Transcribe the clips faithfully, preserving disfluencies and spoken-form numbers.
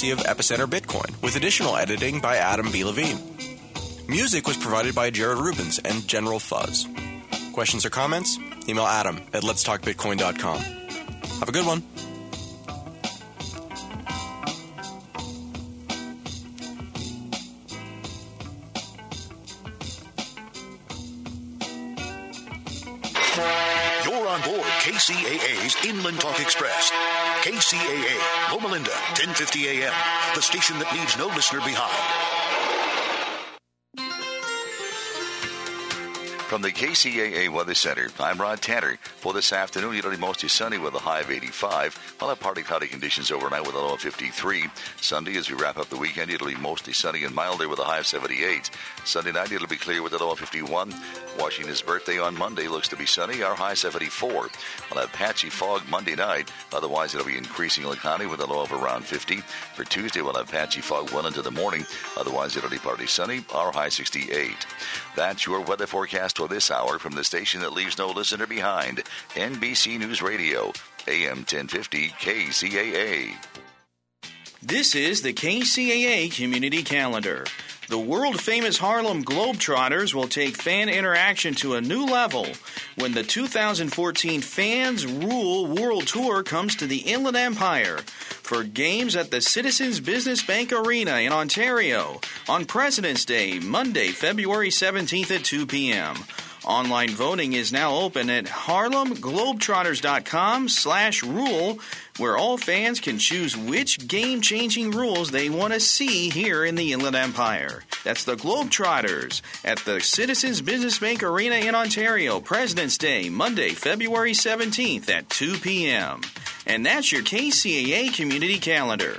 courtesy of Epicenter Bitcoin, with additional editing by Adam B. Levine. Music was provided by Jared Rubens and General Fuzz. Questions or comments? Email Adam at letstalkbitcoin dot com. Have a good one. You're on board K C A A's Inland Talk Express. K C A A, Loma Linda, ten fifty a.m., the station that leaves no listener behind. From the K C A A Weather Center, I'm Rod Tanner. For this afternoon, it'll be mostly sunny with a high of eighty-five. We'll have partly cloudy conditions overnight with a low of fifty-three. Sunday, as we wrap up the weekend, it'll be mostly sunny and milder with a high of seventy-eight. Sunday night, it'll be clear with a low of fifty-one. Washington's birthday on Monday looks to be sunny, our high seventy-four. We'll have patchy fog Monday night. Otherwise, it'll be increasingly cloudy with a low of around fifty. For Tuesday, we'll have patchy fog well into the morning. Otherwise, it'll be partly sunny, our high sixty-eight. That's your weather forecast for this hour from the station that leaves no listener behind, N B C News Radio, A M ten fifty K C A A. This is the K C A A Community Calendar. The world-famous Harlem Globetrotters will take fan interaction to a new level when the two thousand fourteen Fans Rule World Tour comes to the Inland Empire for games at the Citizens Business Bank Arena in Ontario on President's Day, Monday, February seventeenth at two p.m. Online voting is now open at harlemglobetrotters.com slash rule, where all fans can choose which game-changing rules they want to see here in the Inland Empire. That's the Globetrotters at the Citizens Business Bank Arena in Ontario, President's Day, Monday, February seventeenth at two p.m. And that's your K C A A Community Calendar.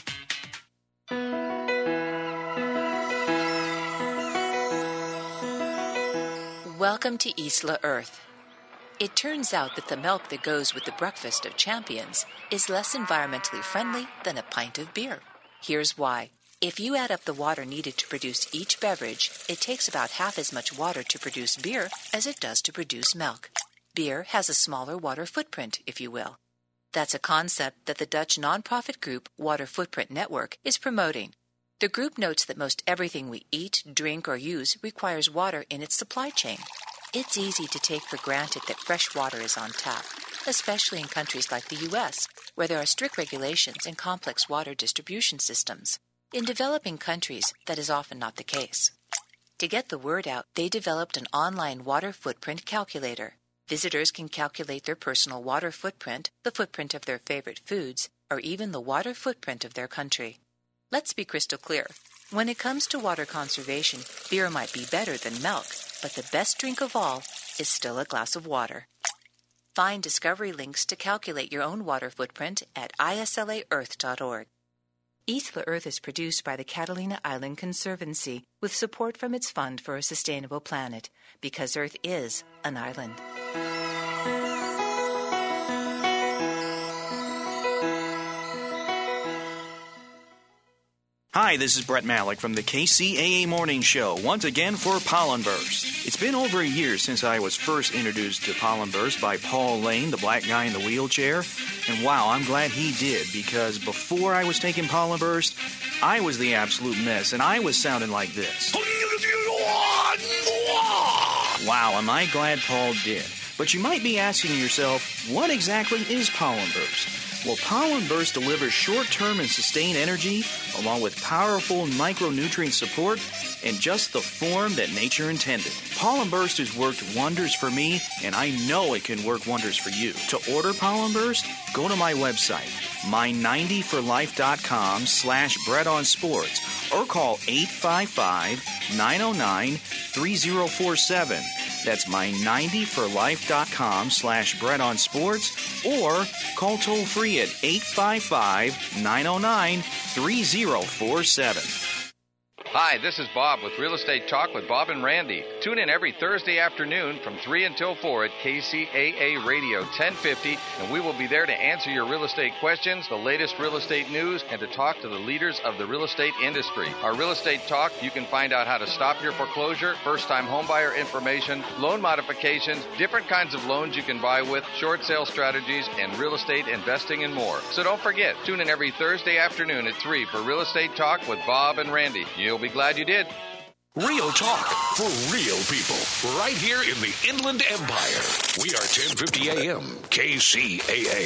Welcome to Isla Earth. It turns out that the milk that goes with the breakfast of champions is less environmentally friendly than a pint of beer. Here's why. If you add up the water needed to produce each beverage, it takes about half as much water to produce beer as it does to produce milk. Beer has a smaller water footprint, if you will. That's a concept that the Dutch nonprofit group Water Footprint Network is promoting. The group notes that most everything we eat, drink, or use requires water in its supply chain. It's easy to take for granted that fresh water is on tap, especially in countries like the U S, where there are strict regulations and complex water distribution systems. In developing countries, that is often not the case. To get the word out, they developed an online water footprint calculator. Visitors can calculate their personal water footprint, the footprint of their favorite foods, or even the water footprint of their country. Let's be crystal clear. When it comes to water conservation, beer might be better than milk, but the best drink of all is still a glass of water. Find discovery links to calculate your own water footprint at I S L A earth dot org. Isla Earth is produced by the Catalina Island Conservancy with support from its Fund for a Sustainable Planet, because Earth is an island. Hi, this is Brett Malik from the K C A A Morning Show, once again for Pollen Burst. It's been over a year since I was first introduced to Pollen Burst by Paul Lane, the black guy in the wheelchair. And wow, I'm glad he did, because before I was taking Pollen Burst, I was the absolute mess, and I was sounding like this. Wow, am I glad Paul did. But you might be asking yourself, what exactly is Pollen Burst? Well, Pollen Burst delivers short-term and sustained energy, along with powerful micronutrient support, in just the form that nature intended. Pollen Burst has worked wonders for me, and I know it can work wonders for you. To order Pollen Burst, go to my website, my ninety for life dot com slash bread on sports, or call eight five five, nine oh nine, three oh four seven. That's my ninety for life dot com slash bread on sports, or call toll free at eight five five, nine oh nine, three oh four seven. Hi, this is Bob with Real Estate Talk with Bob and Randy. Tune in every Thursday afternoon from three until four at K C A A Radio ten fifty, and we will be there to answer your real estate questions, the latest real estate news, and to talk to the leaders of the real estate industry. Our Real Estate Talk, you can find out how to stop your foreclosure, first-time homebuyer information, loan modifications, different kinds of loans you can buy with, short sale strategies, and real estate investing and more. So don't forget, tune in every Thursday afternoon at three for Real Estate Talk with Bob and Randy. You'll be glad you did. Real talk for real people, right here in the Inland Empire. We are ten fifty A M, K C A A.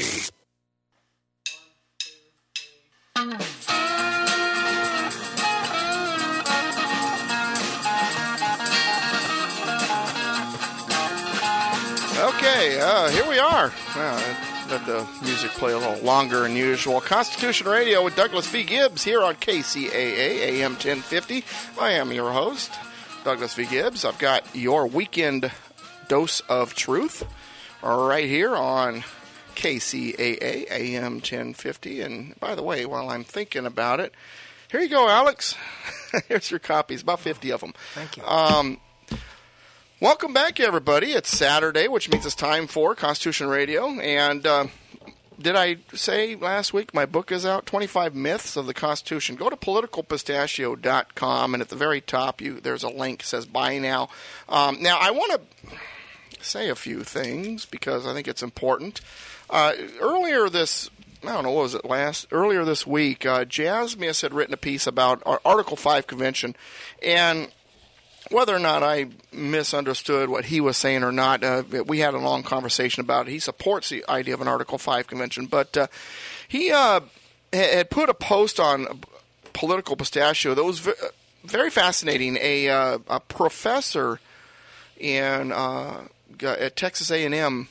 Okay, uh, here we are. Uh, let the music play a little longer than usual. Constitution Radio with Douglas V. Gibbs here on K C A A, A M ten fifty. I am your host, Douglas V. Gibbs. I've got your weekend dose of truth right here on K C A A, A M ten fifty. And by the way, while I'm thinking about it, here you go, Alex. Here's your copies, about fifty of them. Thank you. Um, Welcome back, everybody. It's Saturday, which means it's time for Constitution Radio. And uh, did I say last week my book is out, twenty-five Myths of the Constitution? Go to political pistachio dot com, and at the very top, you there's a link that says buy now. Um, now, I want to say a few things because I think it's important. Uh, earlier this I don't know, what was it last? Earlier this week, uh, Jasmius had written a piece about our Article five convention, and whether or not I misunderstood what he was saying or not, uh, we had a long conversation about it. He supports the idea of an Article five convention, but uh, he uh, had put a post on Political Pistachio that was very fascinating. A, uh, a professor in uh, at Texas A and M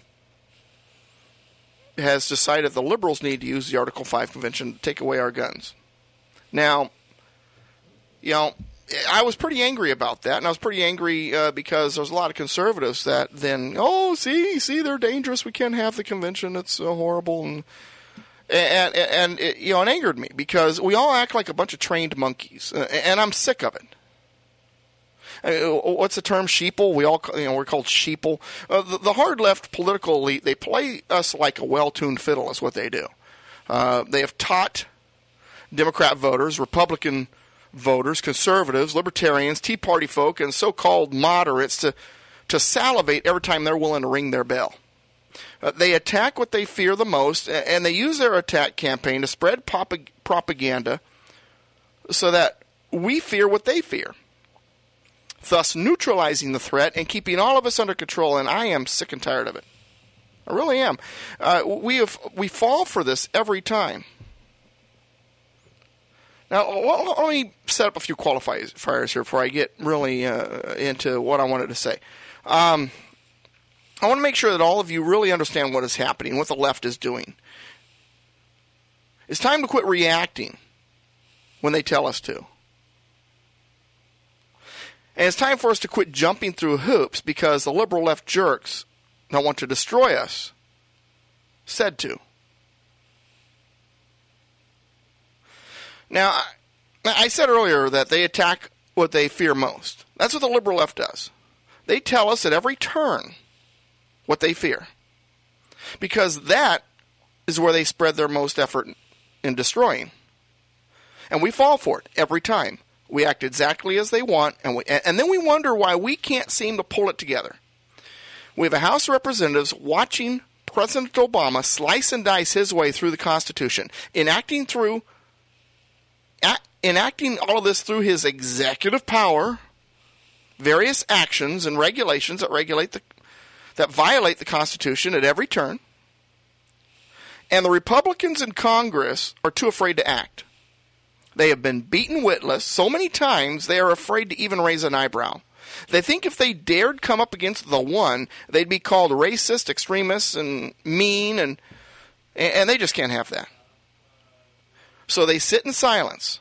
has decided the liberals need to use the Article five convention to take away our guns. Now, you know, I was pretty angry about that, and I was pretty angry uh, because there's a lot of conservatives that then, oh, see, see, they're dangerous. We can't have the convention. It's so horrible, and and and it, you know, it angered me because we all act like a bunch of trained monkeys, and I'm sick of it. What's the term? Sheeple. We all, you know, we're called sheeple. Uh, the, the hard left political elite, they play us like a well-tuned fiddle. Is what they do. Uh, they have taught Democrat voters, Republican voters, conservatives, libertarians, Tea Party folk, and so-called moderates to, to salivate every time they're willing to ring their bell. Uh, they attack what they fear the most, and they use their attack campaign to spread pop- propaganda so that we fear what they fear, thus neutralizing the threat and keeping all of us under control, and I am sick and tired of it. I really am. Uh, we have we fall for this every time. Now, let me set up a few qualifiers here before I get really uh, into what I wanted to say. Um, I want to make sure that all of you really understand what is happening, what the left is doing. It's time to quit reacting when they tell us to. And it's time for us to quit jumping through hoops because the liberal left jerks don't want to destroy us. Said to. Now, I said earlier that they attack what they fear most. That's what the liberal left does. They tell us at every turn what they fear. Because that is where they spread their most effort in destroying. And we fall for it every time. We act exactly as they want, and, we, and then we wonder why we can't seem to pull it together. We have a House of Representatives watching President Obama slice and dice his way through the Constitution, enacting through enacting all of this through his executive power, various actions and regulations that regulate the that violate the Constitution at every turn. And the Republicans in Congress are too afraid to act. They have been beaten witless so many times they are afraid to even raise an eyebrow. They think if they dared come up against the one, they'd be called racist, extremists, and mean, and and they just can't have that. So they sit in silence,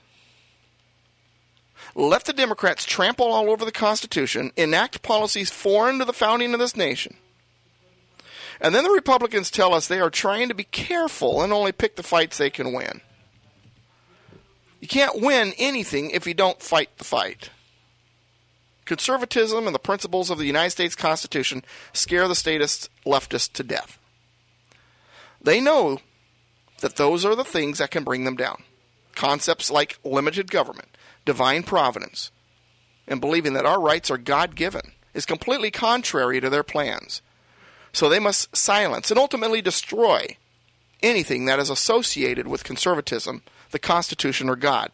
let the Democrats trample all over the Constitution, enact policies foreign to the founding of this nation. And then the Republicans tell us they are trying to be careful and only pick the fights they can win. You can't win anything if you don't fight the fight. Conservatism and the principles of the United States Constitution scare the statist leftists to death. They know that those are the things that can bring them down. Concepts like limited government, divine providence, and believing that our rights are God-given is completely contrary to their plans. So they must silence and ultimately destroy anything that is associated with conservatism, the Constitution, or God.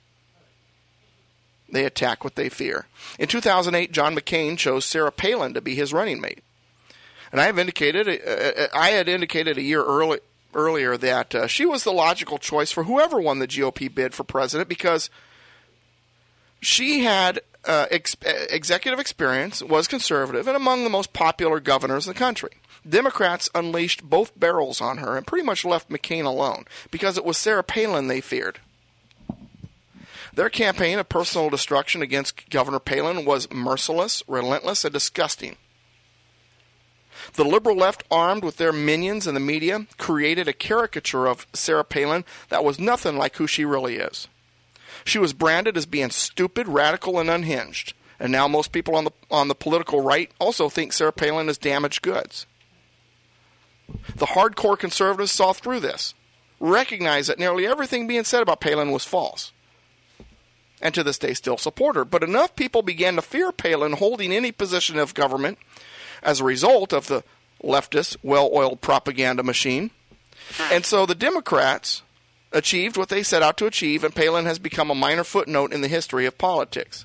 They attack what they fear. In two thousand eight, John McCain chose Sarah Palin to be his running mate. And I have indicated, uh, I had indicated a year early, earlier that uh, she was the logical choice for whoever won the G O P bid for president because she had uh, ex- executive experience, was conservative, and among the most popular governors in the country. Democrats unleashed both barrels on her and pretty much left McCain alone because it was Sarah Palin they feared. Their campaign of personal destruction against Governor Palin was merciless, relentless, and disgusting. The liberal left, armed with their minions in the media, created a caricature of Sarah Palin that was nothing like who she really is. She was branded as being stupid, radical, and unhinged. And now most people on the on the political right also think Sarah Palin is damaged goods. The hardcore conservatives saw through this, recognized that nearly everything being said about Palin was false, and to this day still support her. But enough people began to fear Palin holding any position of government as a result of the leftist, well-oiled propaganda machine. And so the Democrats achieved what they set out to achieve, and Palin has become a minor footnote in the history of politics.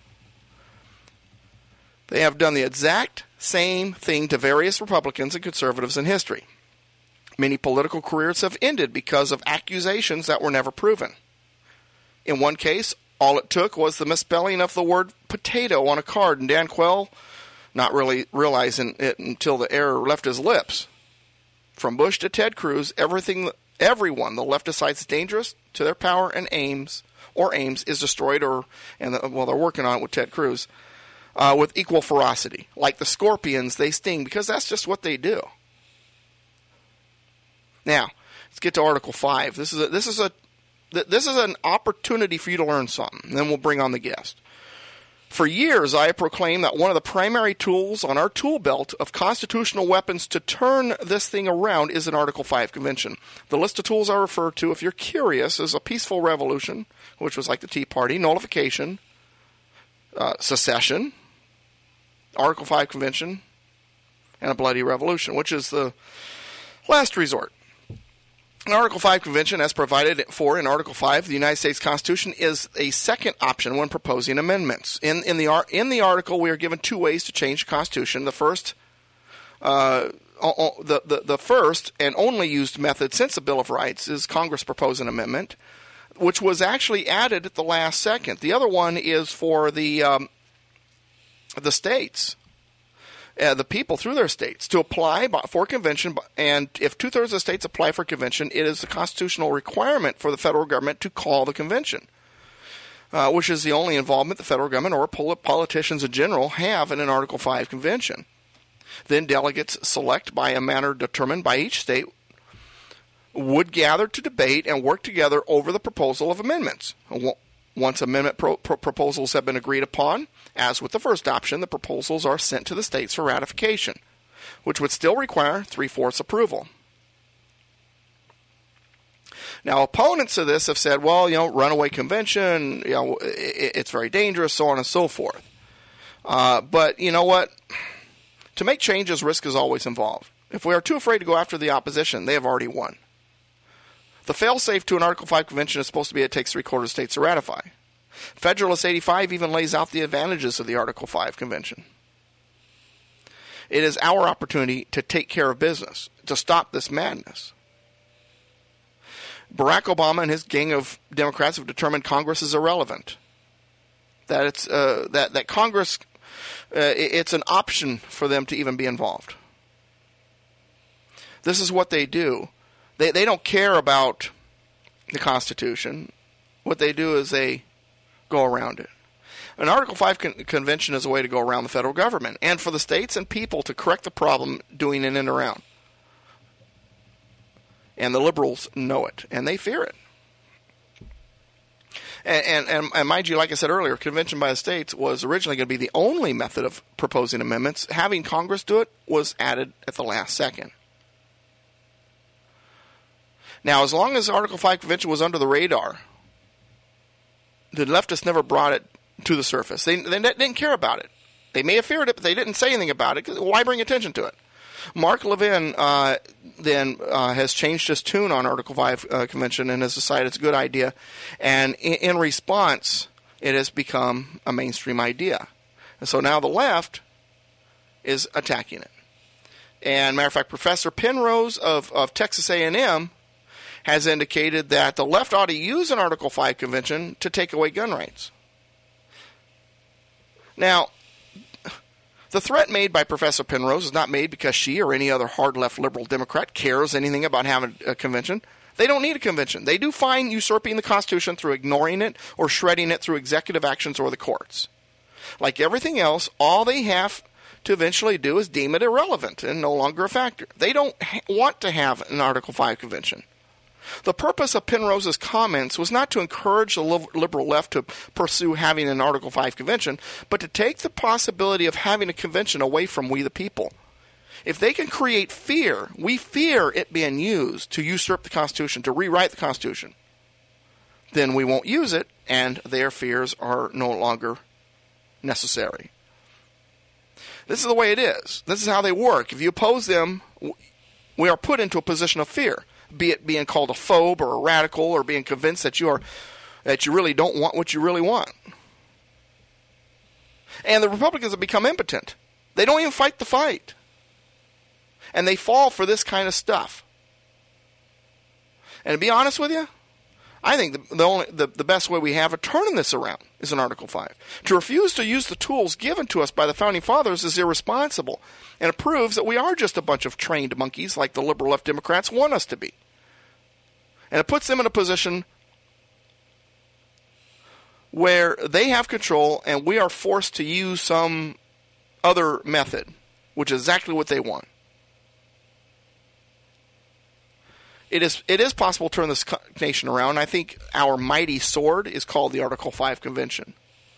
They have done the exact same thing to various Republicans and conservatives in history. Many political careers have ended because of accusations that were never proven. In one case, all it took was the misspelling of the word potato on a card, and Dan Quayle, not really realizing it until the error left his lips. From Bush to Ted Cruz, everything, everyone the left decides is dangerous to their power and aims, or aims, is destroyed, or and the, well, they're working on it with Ted Cruz, uh, with equal ferocity. Like the scorpions, they sting because that's just what they do. Now, let's get to Article Five. This is a, this is a this is an opportunity for you to learn something. And then we'll bring on the guest. For years, I have proclaimed that one of the primary tools on our tool belt of constitutional weapons to turn this thing around is an Article five convention. The list of tools I refer to, if you're curious, is a peaceful revolution, which was like the Tea Party, nullification, uh, secession, Article five convention, and a bloody revolution, which is the last resort. An Article five convention, as provided for in Article five of the United States Constitution, is a second option when proposing amendments. In, in, the, in the article, we are given two ways to change the Constitution. The first, uh, the, the, the first and only used method since the Bill of Rights is Congress propose an amendment, which was actually added at the last second. The other one is for the um, the states. Uh, the people through their states to apply for convention, and if two-thirds of the states apply for convention, it is a constitutional requirement for the federal government to call the convention, uh, which is the only involvement the federal government or politicians in general have in an Article five convention. Then delegates select by a manner determined by each state would gather to debate and work together over the proposal of amendments. Once amendment pro- pro- proposals have been agreed upon, as with the first option, the proposals are sent to the states for ratification, which would still require three-fourths approval. Now, opponents of this have said, well, you know, runaway convention, you know, it, it's very dangerous, so on and so forth. Uh, but you know what? To make changes, risk is always involved. If we are too afraid to go after the opposition, they have already won. The fail-safe to an Article five convention is supposed to be it takes three-quarters of states to ratify. Federalist eighty-five even lays out the advantages of the Article five convention. It is our opportunity to take care of business, to stop this madness. Barack Obama and his gang of Democrats have determined Congress is irrelevant. That it's uh, that that Congress, uh, it's an option for them to even be involved. This is what they do. They they don't care about the Constitution. What they do is they go around it. An Article five con- convention is a way to go around the federal government and for the states and people to correct the problem doing in and around. And the liberals know it, and they fear it. And, and, and, and mind you, like I said earlier, convention by the states was originally going to be the only method of proposing amendments. Having Congress do it was added at the last second. Now, as long as the Article five convention was under the radar, the leftists never brought it to the surface. They, they didn't care about it. They may have feared it, but they didn't say anything about it. 'Cause why bring attention to it? Mark Levin uh, then uh, has changed his tune on Article five uh, convention and has decided it's a good idea. And in, in response, it has become a mainstream idea. And so now the left is attacking it. And matter of fact, Professor Penrose of, of Texas A and M has indicated that the left ought to use an Article five convention to take away gun rights. Now, the threat made by Professor Penrose is not made because she or any other hard-left liberal Democrat cares anything about having a convention. They don't need a convention. They do fine usurping the Constitution through ignoring it or shredding it through executive actions or the courts. Like everything else, all they have to eventually do is deem it irrelevant and no longer a factor. They don't ha- want to have an Article five convention. The purpose of Penrose's comments was not to encourage the liberal left to pursue having an Article five convention, but to take the possibility of having a convention away from we the people. If they can create fear, we fear it being used to usurp the Constitution, to rewrite the Constitution, then we won't use it, and their fears are no longer necessary. This is the way it is. This is how they work. If you oppose them, we are put into a position of fear. Be it being called a phobe or a radical or being convinced that you are that you really don't want what you really want. And the Republicans have become impotent. They don't even fight the fight. And they fall for this kind of stuff. And to be honest with you, I think the, the only the, the best way we have of turning this around is in Article five. To refuse to use the tools given to us by the Founding Fathers is irresponsible, and it proves that we are just a bunch of trained monkeys like the liberal left Democrats want us to be. And it puts them in a position where they have control and we are forced to use some other method, which is exactly what they want. It is it is possible to turn this nation around. I think our mighty sword is called the Article five Convention.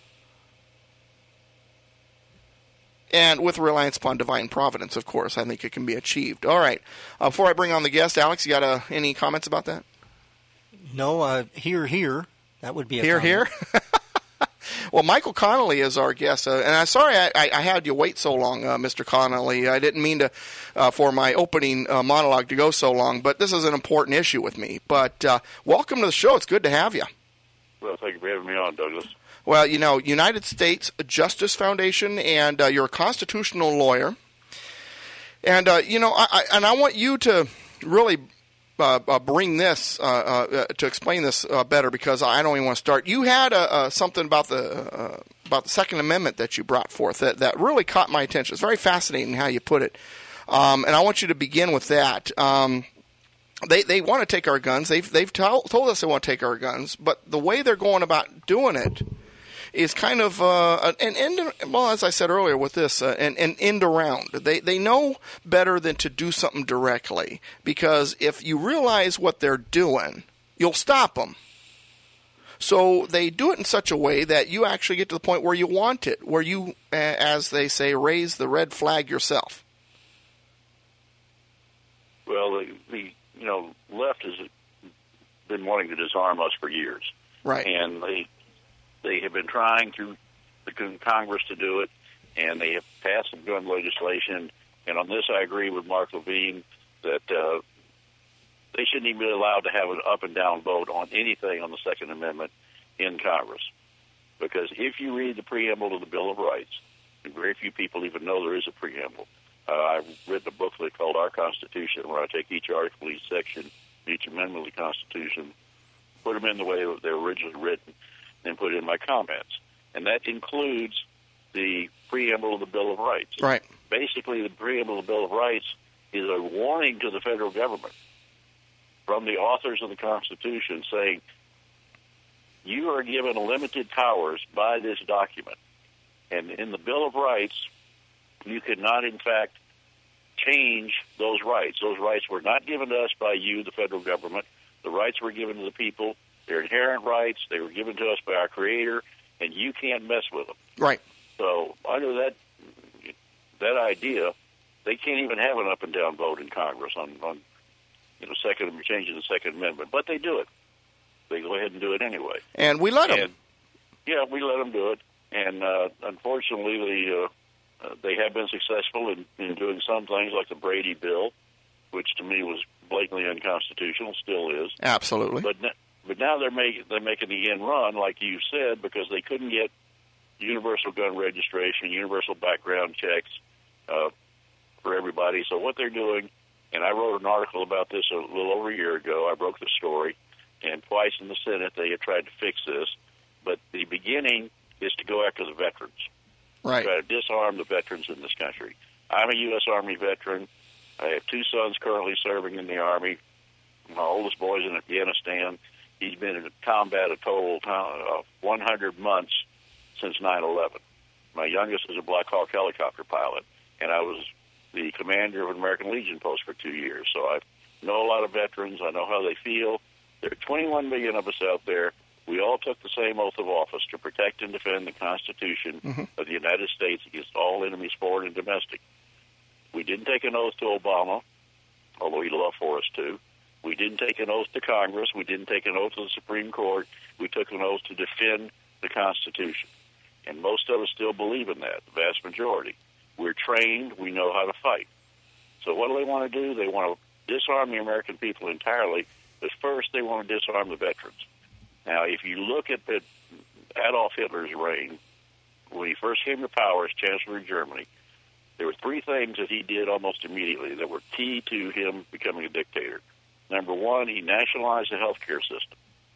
And with reliance upon divine providence, of course, I think it can be achieved. All right. Uh, before I bring on the guest, Alex, you got uh, any comments about that? No, uh, here, here. That would be a Here, comment. here? Well, Michael Connolly is our guest, uh, and I'm sorry I, I, I had you wait so long, uh, Mister Connolly. I didn't mean to uh, for my opening uh, monologue to go so long, but this is an important issue with me. But uh, welcome to the show. It's good to have you. Well, thank you for having me on, Douglas. Well, you know, United States Justice Foundation, and uh, you're a constitutional lawyer. And, uh, you know, I, I, and I want you to really uh, uh, bring this, uh, uh, to explain this uh, better, because I don't even want to start. You had uh, uh, something about the uh, about the Second Amendment that you brought forth that, that really caught my attention. It's very fascinating how you put it. Um, and I want you to begin with that. Um, they they want to take our guns. They've, they've told, told us they want to take our guns, but the way they're going about doing it is kind of uh, an end. Well, as I said earlier, with this, uh, an, an end around. They they know better than to do something directly, because if you realize what they're doing, you'll stop them. So they do it in such a way that you actually get to the point where you want it, where you, as they say, raise the red flag yourself. Well, the, the you know left has been wanting to disarm us for years, right? And they. They have been trying through the Congress to do it, and they have passed some gun legislation. And on this, I agree with Mark Levine that uh, they shouldn't even be allowed to have an up and down vote on anything on the Second Amendment in Congress. Because if you read the preamble to the Bill of Rights, and very few people even know there is a preamble. Uh, I've written a booklet called Our Constitution, where I take each article, each section, each amendment of the Constitution, put them in the way that they're originally written, and put in my comments. And that includes the preamble of the Bill of Rights. Right. Basically, the preamble of the Bill of Rights is a warning to the federal government from the authors of the Constitution saying, you are given limited powers by this document. And in the Bill of Rights, you cannot, in fact, change those rights. Those rights were not given to us by you, the federal government. The rights were given to the people. They're inherent rights. They were given to us by our Creator, and you can't mess with them. Right. So under that that idea, they can't even have an up and down vote in Congress on, on you know, second changing the Second Amendment, but they do it. They go ahead and do it anyway. And we let them. And, yeah, we let them do it. And uh, unfortunately, the, uh, uh, they have been successful in, in doing some things like the Brady bill, which to me was blatantly unconstitutional, still is. Absolutely. But but now they're making they're making the end run, like you said, because they couldn't get universal gun registration, universal background checks uh, for everybody. So what they're doing, and I wrote an article about this a little over a year ago. I broke the story, and twice in the Senate they have tried to fix this. But the beginning is to go after the veterans. Right. Try to disarm the veterans in this country. I'm a U S Army veteran. I have two sons currently serving in the Army. My oldest boy's in Afghanistan. He's been in combat a total of one hundred months since nine eleven. My youngest is a Black Hawk helicopter pilot, and I was the commander of an American Legion post for two years. So I know a lot of veterans. I know how they feel. There are twenty-one million of us out there. We all took the same oath of office to protect and defend the Constitution mm-hmm. of the United States against all enemies, foreign and domestic. We didn't take an oath to Obama, although he'd love for us to. We didn't take an oath to Congress. We didn't take an oath to the Supreme Court. We took an oath to defend the Constitution. And most of us still believe in that, the vast majority. We're trained. We know how to fight. So what do they want to do? They want to disarm the American people entirely, but first they want to disarm the veterans. Now, if you look at the Adolf Hitler's reign, when he first came to power as Chancellor of Germany, there were three things that he did almost immediately that were key to him becoming a dictator. Number one, he nationalized the health care system,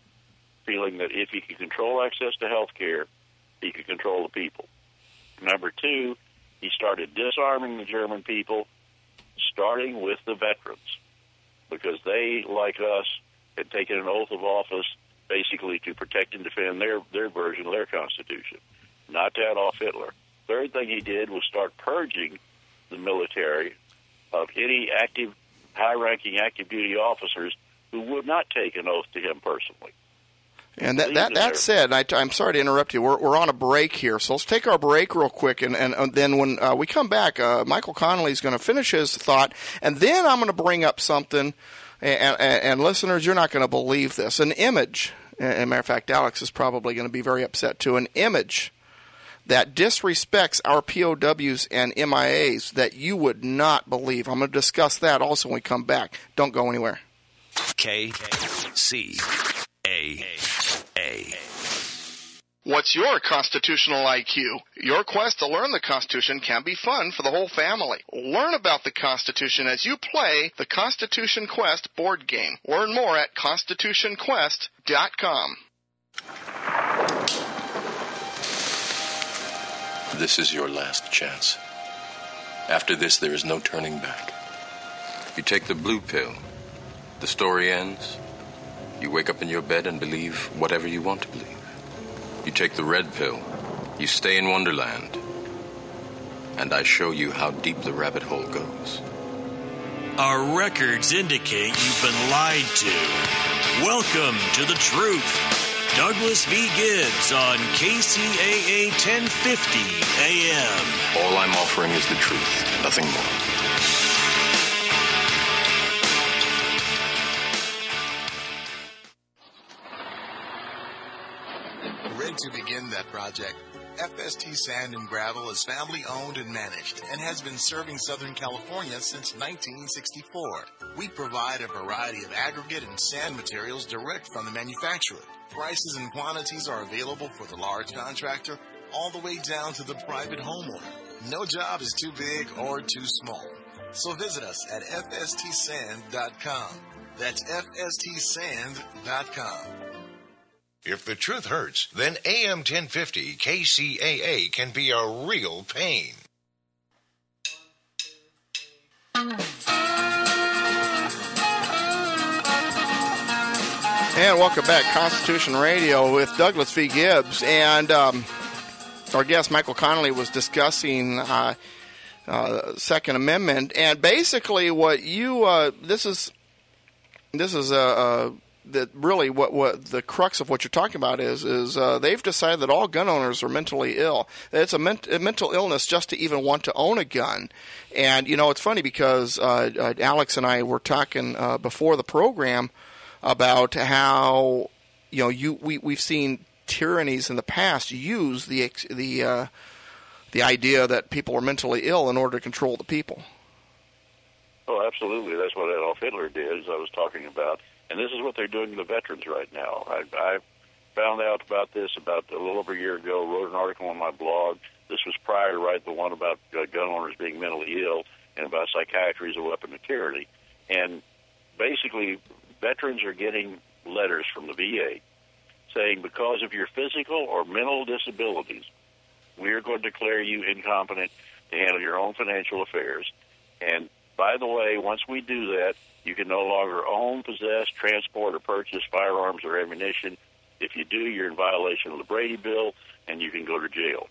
feeling that if he could control access to health care, he could control the people. Number two, he started disarming the German people, starting with the veterans, because they, like us, had taken an oath of office basically to protect and defend their, their version of their Constitution, not to Adolf Hitler. Third thing he did was start purging the military of any active, high-ranking active duty officers who would not take an oath to him personally. And that that, that said, I, I'm sorry to interrupt you. We're we're on a break here, so let's take our break real quick, and, and, and then when uh, we come back, uh, Michael Connolly is going to finish his thought, and then I'm going to bring up something, and, and, and listeners, you're not going to believe this, an image, and as a matter of fact, Alex is probably going to be very upset too, an image that disrespects our P O Ws and M I As that you would not believe. I'm going to discuss that also when we come back. Don't go anywhere. K C A A. What's your constitutional I Q? Your quest to learn the Constitution can be fun for the whole family. Learn about the Constitution as you play the Constitution Quest board game. Learn more at constitution quest dot com. This is your last chance. After this, there is no turning back. You take the blue pill. The story ends. You wake up in your bed and believe whatever you want to believe. You take the red pill. You stay in Wonderland. And I show you how deep the rabbit hole goes. Our records indicate you've been lied to. Welcome to the truth. Douglas V. Gibbs on K C A A ten fifty A M. All I'm offering is the truth, nothing more. Ready to begin that project? F S T Sand and Gravel is family owned and managed and has been serving Southern California since nineteen sixty-four. We provide a variety of aggregate and sand materials direct from the manufacturer. Prices and quantities are available for the large contractor all the way down to the private homeowner. No job is too big or too small. So visit us at F S T sand dot com. That's F S T sand dot com. If the truth hurts, then A M ten fifty K C A A can be a real pain. And welcome back, Constitution Radio with Douglas V. Gibbs. And um, our guest, Michael Connolly, was discussing uh, uh, Second Amendment. And basically what you, uh, this is, this is a, a that really what, what the crux of what you're talking about is is uh, they've decided that all gun owners are mentally ill. It's a, ment- a mental illness just to even want to own a gun. And, you know, it's funny because uh, uh, Alex and I were talking uh, before the program about how, you know, you we, we've seen tyrannies in the past use the the uh, the idea that people are mentally ill in order to control the people. Oh, absolutely. That's what Adolf Hitler did, as I was talking about. And this is what they're doing to the veterans right now. I, I found out about this about a little over a year ago, wrote an article on my blog. This was prior to write the one about uh, gun owners being mentally ill and about psychiatry as a weapon of tyranny. And basically, veterans are getting letters from the V A saying because of your physical or mental disabilities, we are going to declare you incompetent to handle your own financial affairs. And by the way, once we do that, you can no longer own, possess, transport, or purchase firearms or ammunition. If you do, you're in violation of the Brady Bill, and you can go to jail.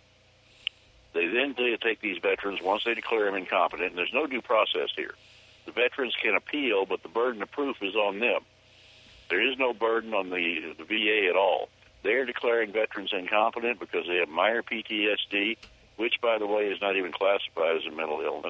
They then take these veterans, once they declare them incompetent, and there's no due process here. The veterans can appeal, but the burden of proof is on them. There is no burden on the, the V A at all. They're declaring veterans incompetent because they have minor P T S D, which, by the way, is not even classified as a mental illness.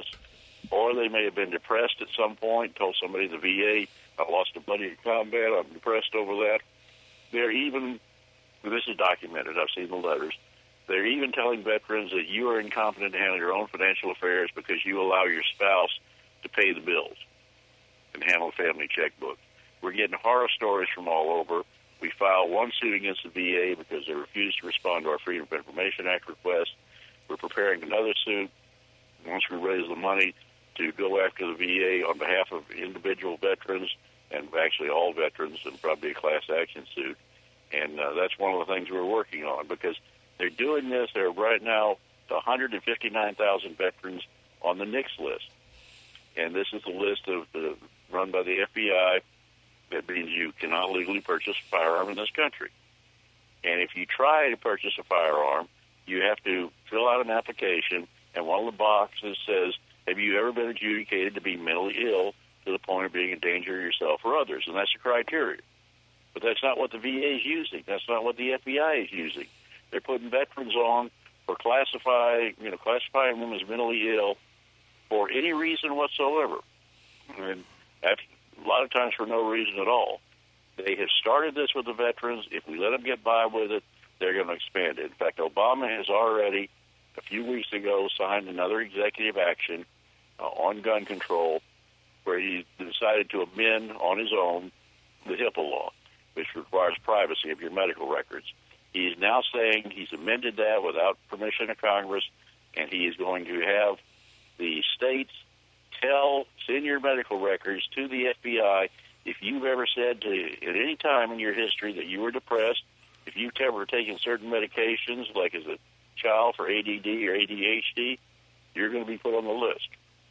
Or they may have been depressed at some point, told somebody the V A, I lost a buddy in combat, I'm depressed over that. They're even, this is documented, I've seen the letters, they're even telling veterans that you are incompetent to handle your own financial affairs because you allow your spouse to pay the bills and handle the family checkbook. We're getting horror stories from all over. We filed one suit against the V A because they refused to respond to our Freedom of Information Act request. We're preparing another suit once we raise the money to go after the V A on behalf of individual veterans and actually all veterans, and probably a class action suit. And uh, that's one of the things we're working on because they're doing this. They're right now to one hundred fifty-nine thousand veterans on the N I C S list. And this is the list of the, run by the F B I. That means you cannot legally purchase a firearm in this country. And if you try to purchase a firearm, you have to fill out an application, and one of the boxes says, have you ever been adjudicated to be mentally ill to the point of being a danger to yourself or others? And that's the criteria. But that's not what the V A is using. That's not what the F B I is using. They're putting veterans on for classifying, you know, classifying them as mentally ill for any reason whatsoever. And after, a lot of times for no reason at all. They have started this with the veterans. If we let them get by with it, they're going to expand it. In fact, Obama has already, a few weeks ago, signed another executive action uh, on gun control where he decided to amend on his own the HIPAA law, which requires privacy of your medical records. He's now saying he's amended that without permission of Congress, and he is going to have the states tell, send your medical records to the F B I if you've ever said to, at any time in your history that you were depressed, if you've ever taken certain medications, like as a child for A D D or A D H D, you're going to be put on the list.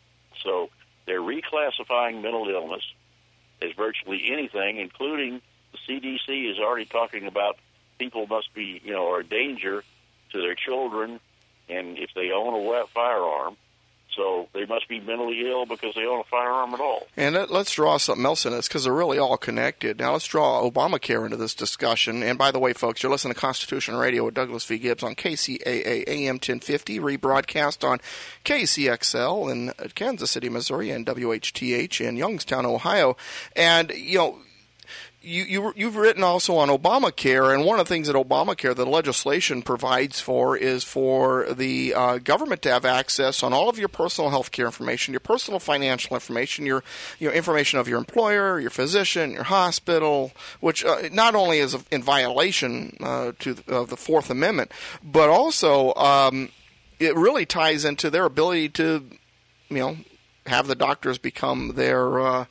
So they're reclassifying mental illness as virtually anything, including the C D C is already talking about people must be, you know, are a danger to their children, and if they own a wet firearm, so they must be mentally ill because they own a firearm at all. And let's draw something else in this because they're really all connected. Now let's draw Obamacare into this discussion. And by the way, folks, you're listening to Constitution Radio with Douglas V. Gibbs on K C A A A M ten fifty, rebroadcast on K C X L in Kansas City, Missouri, and W H T H in Youngstown, Ohio. And, you know, You, you, you've written also on Obamacare, and one of the things that Obamacare, the legislation provides for, is for the uh, government to have access on all of your personal health care information, your personal financial information, your, your information of your employer, your physician, your hospital, which uh, not only is in violation uh, to the, of the Fourth Amendment, but also um, it really ties into their ability to, you know, have the doctors become their uh,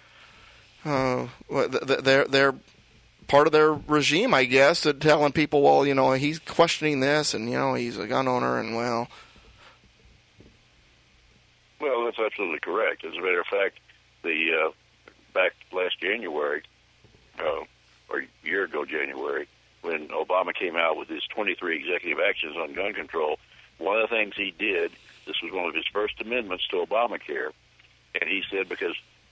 Uh, they're they're part of their regime, I guess, to telling people, well, you know, he's questioning this, and you know, he's a gun owner, and well, well, that's absolutely correct. As a matter of fact, the uh, back last January, uh, or a year ago January, when Obama came out with his twenty-three executive actions on gun control, one of the things he did, this was one of his first amendments to Obamacare, and he said because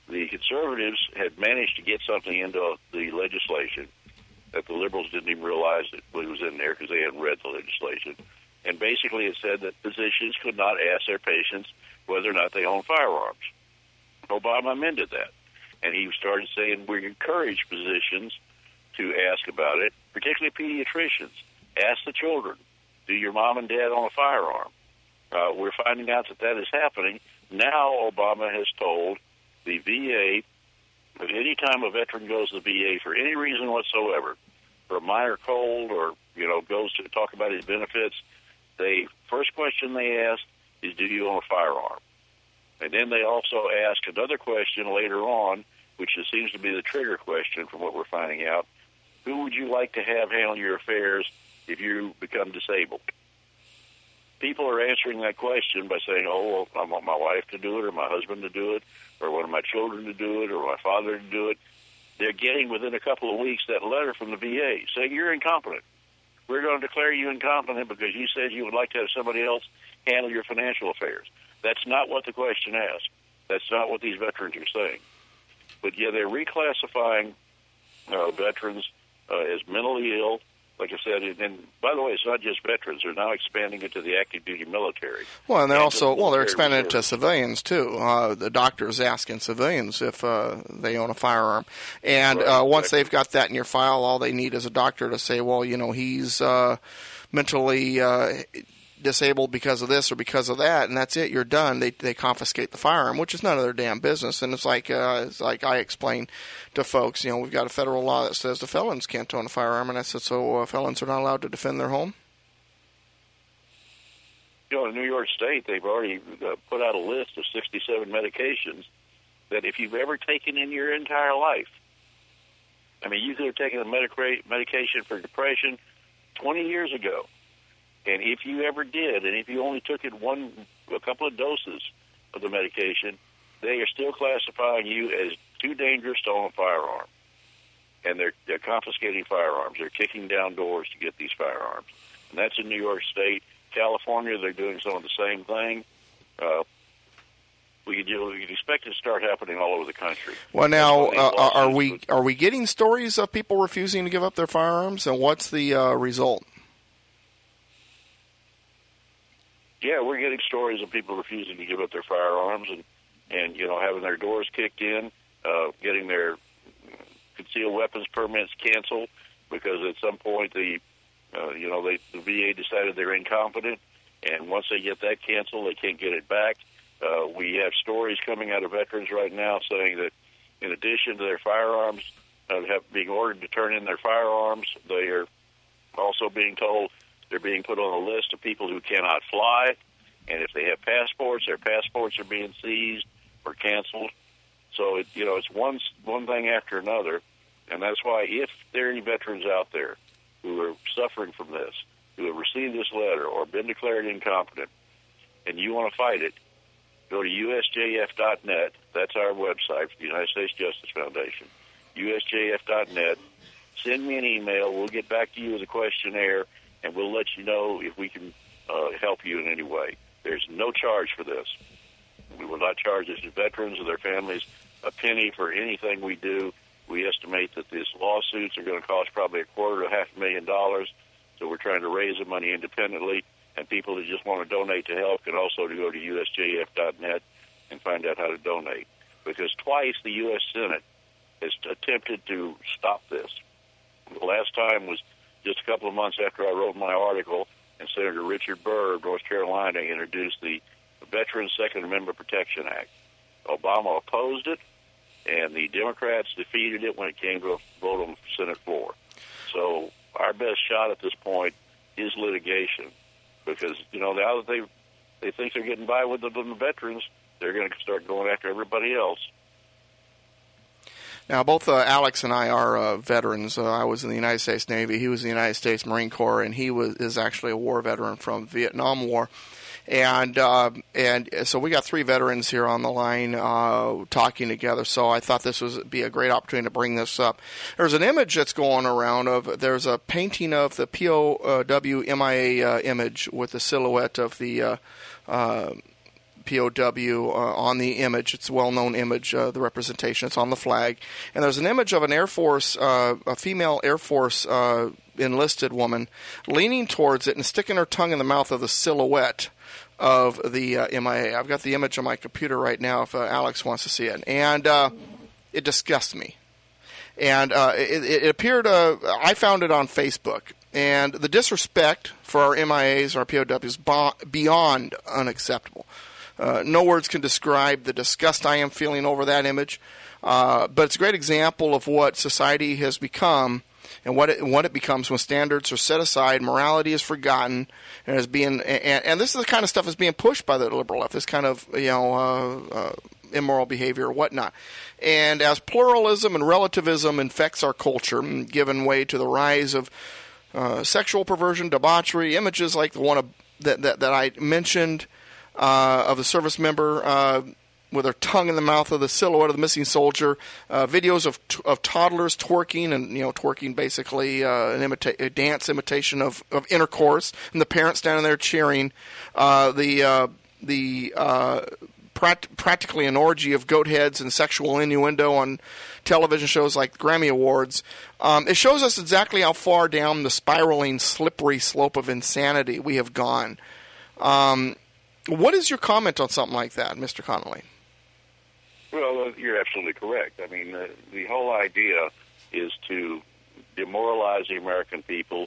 the conservatives had managed to get something into the legislation that the liberals didn't even realize that it was in there because they hadn't read the legislation. And basically it said that physicians could not ask their patients whether or not they own firearms. Obama amended that. And he started saying we encourage physicians to ask about it, particularly pediatricians. Ask the children, do your mom and dad own a firearm? Uh, we're finding out that that is happening. Now Obama has told the V A that any time a veteran goes to the V A for any reason whatsoever, for a minor cold or, you know, goes to talk about his benefits, the first question they ask is, do you own a firearm? And then they also ask another question later on, which seems to be the trigger question from what we're finding out. Who would you like to have handle your affairs if you become disabled? People are answering that question by saying, oh, well, I want my wife to do it, or my husband to do it, or one of my children to do it, or my father to do it. They're getting, within a couple of weeks, that letter from the V A saying you're incompetent. We're going to declare you incompetent because you said you would like to have somebody else handle your financial affairs. That's not what the question asks. That's not what these veterans are saying. But, yeah, they're reclassifying uh, veterans uh, as mentally ill. Like I said, and by the way, it's not just veterans. They're now expanding it to the active duty military. Well, and they're and also, the well, they're military expanding it to reserve. civilians, too. Uh, the doctor's asking civilians if uh, they own a firearm. And Right, uh, once exactly. they've got that in your file, all they need is a doctor to say, well, you know, he's uh, mentally uh, disabled because of this or because of that, and that's it. You're done. They they confiscate the firearm, which is none of their damn business. And it's like uh, it's like I explain to folks, you know, we've got a federal law that says the felons can't own a firearm, and I said, so uh, felons are not allowed to defend their home? You know, in New York State, they've already uh, put out a list of sixty-seven medications that if you've ever taken in your entire life, I mean, you could have taken a medica- medication for depression twenty years ago, and if you ever did, and if you only took it one, a couple of doses of the medication, they are still classifying you as too dangerous to own a firearm, and they're, they're confiscating firearms. They're kicking down doors to get these firearms, and that's in New York State. California, they're doing some of the same thing. Uh, we could, you know, we could expect it to start happening all over the country. Well, now, That's why these uh, are lawsuits we would- are we getting stories of people refusing to give up their firearms, and what's the uh, result? Yeah, we're getting stories of people refusing to give up their firearms and, and you know, having their doors kicked in, uh, getting their concealed weapons permits canceled because at some point the, uh, you know, they, the V A decided they're incompetent, and once they get that canceled, they can't get it back. Uh, we have stories coming out of veterans right now saying that in addition to their firearms uh, have being ordered to turn in their firearms, they are also being told they're being put on a list of people who cannot fly, and if they have passports, their passports are being seized or canceled. So, it, you know, it's one one thing after another, and that's why if there are any veterans out there who are suffering from this, who have received this letter or been declared incompetent, and you want to fight it, go to U S J F dot net. That's our website for the United States Justice Foundation, U S J F dot net. Send me an email. We'll get back to you with a questionnaire, and we'll let you know if we can uh, help you in any way. There's no charge for this. We will not charge the veterans or their families a penny for anything we do. We estimate that these lawsuits are going to cost probably a quarter to half a million dollars, so we're trying to raise the money independently, and people that just want to donate to help can also go to U S J F dot net and find out how to donate. Because twice the U S Senate has attempted to stop this. The last time was just a couple of months after I wrote my article, and Senator Richard Burr of North Carolina introduced the Veterans Second Amendment Protection Act. Obama opposed it, and the Democrats defeated it when it came to a vote on the Senate floor. So our best shot at this point is litigation, because, you know, now that they they think they're getting by with the, the veterans, they're going to start going after everybody else. Now, both uh, Alex and I are uh, veterans. Uh, I was in the United States Navy. He was in the United States Marine Corps, and he was is actually a war veteran from the Vietnam War. And uh, and so we got three veterans here on the line uh, talking together. So I thought this would be a great opportunity to bring this up. There's an image that's going around of there's a painting of the P O W M I A uh, image with the silhouette of the uh, uh, P O W uh, on the image. It's a well-known image, uh, the representation. It's on the flag. And there's an image of an Air Force, uh, a female Air Force uh, enlisted woman leaning towards it and sticking her tongue in the mouth of the silhouette of the uh, M I A. I've got the image on my computer right now if uh, Alex wants to see it. And uh, it disgusts me. And uh, it, it appeared, uh, I found it on Facebook. And the disrespect for our M I As, our P O Ws, is beyond unacceptable. Uh, no words can describe the disgust I am feeling over that image. Uh, but it's a great example of what society has become and what it, what it becomes when standards are set aside, morality is forgotten, and is being and, and this is the kind of stuff that's being pushed by the liberal left. This kind of you know uh, uh, immoral behavior or whatnot. And as pluralism and relativism infects our culture, giving way to the rise of uh, sexual perversion, debauchery, images like the one of, that, that that I mentioned uh, of the service member. Uh, with her tongue in the mouth of the silhouette of the missing soldier, uh, videos of t- of toddlers twerking, and you know twerking basically uh, an imita- a dance imitation of, of intercourse, and the parents standing there cheering. Uh, the uh, the uh, prat- practically an orgy of goat heads and sexual innuendo on television shows like Grammy Awards. Um, it shows us exactly how far down the spiraling, slippery slope of insanity we have gone. Um, what is your comment on something like that, Mister Connolly? Well, uh, you're absolutely correct. I mean, uh, the whole idea is to demoralize the American people,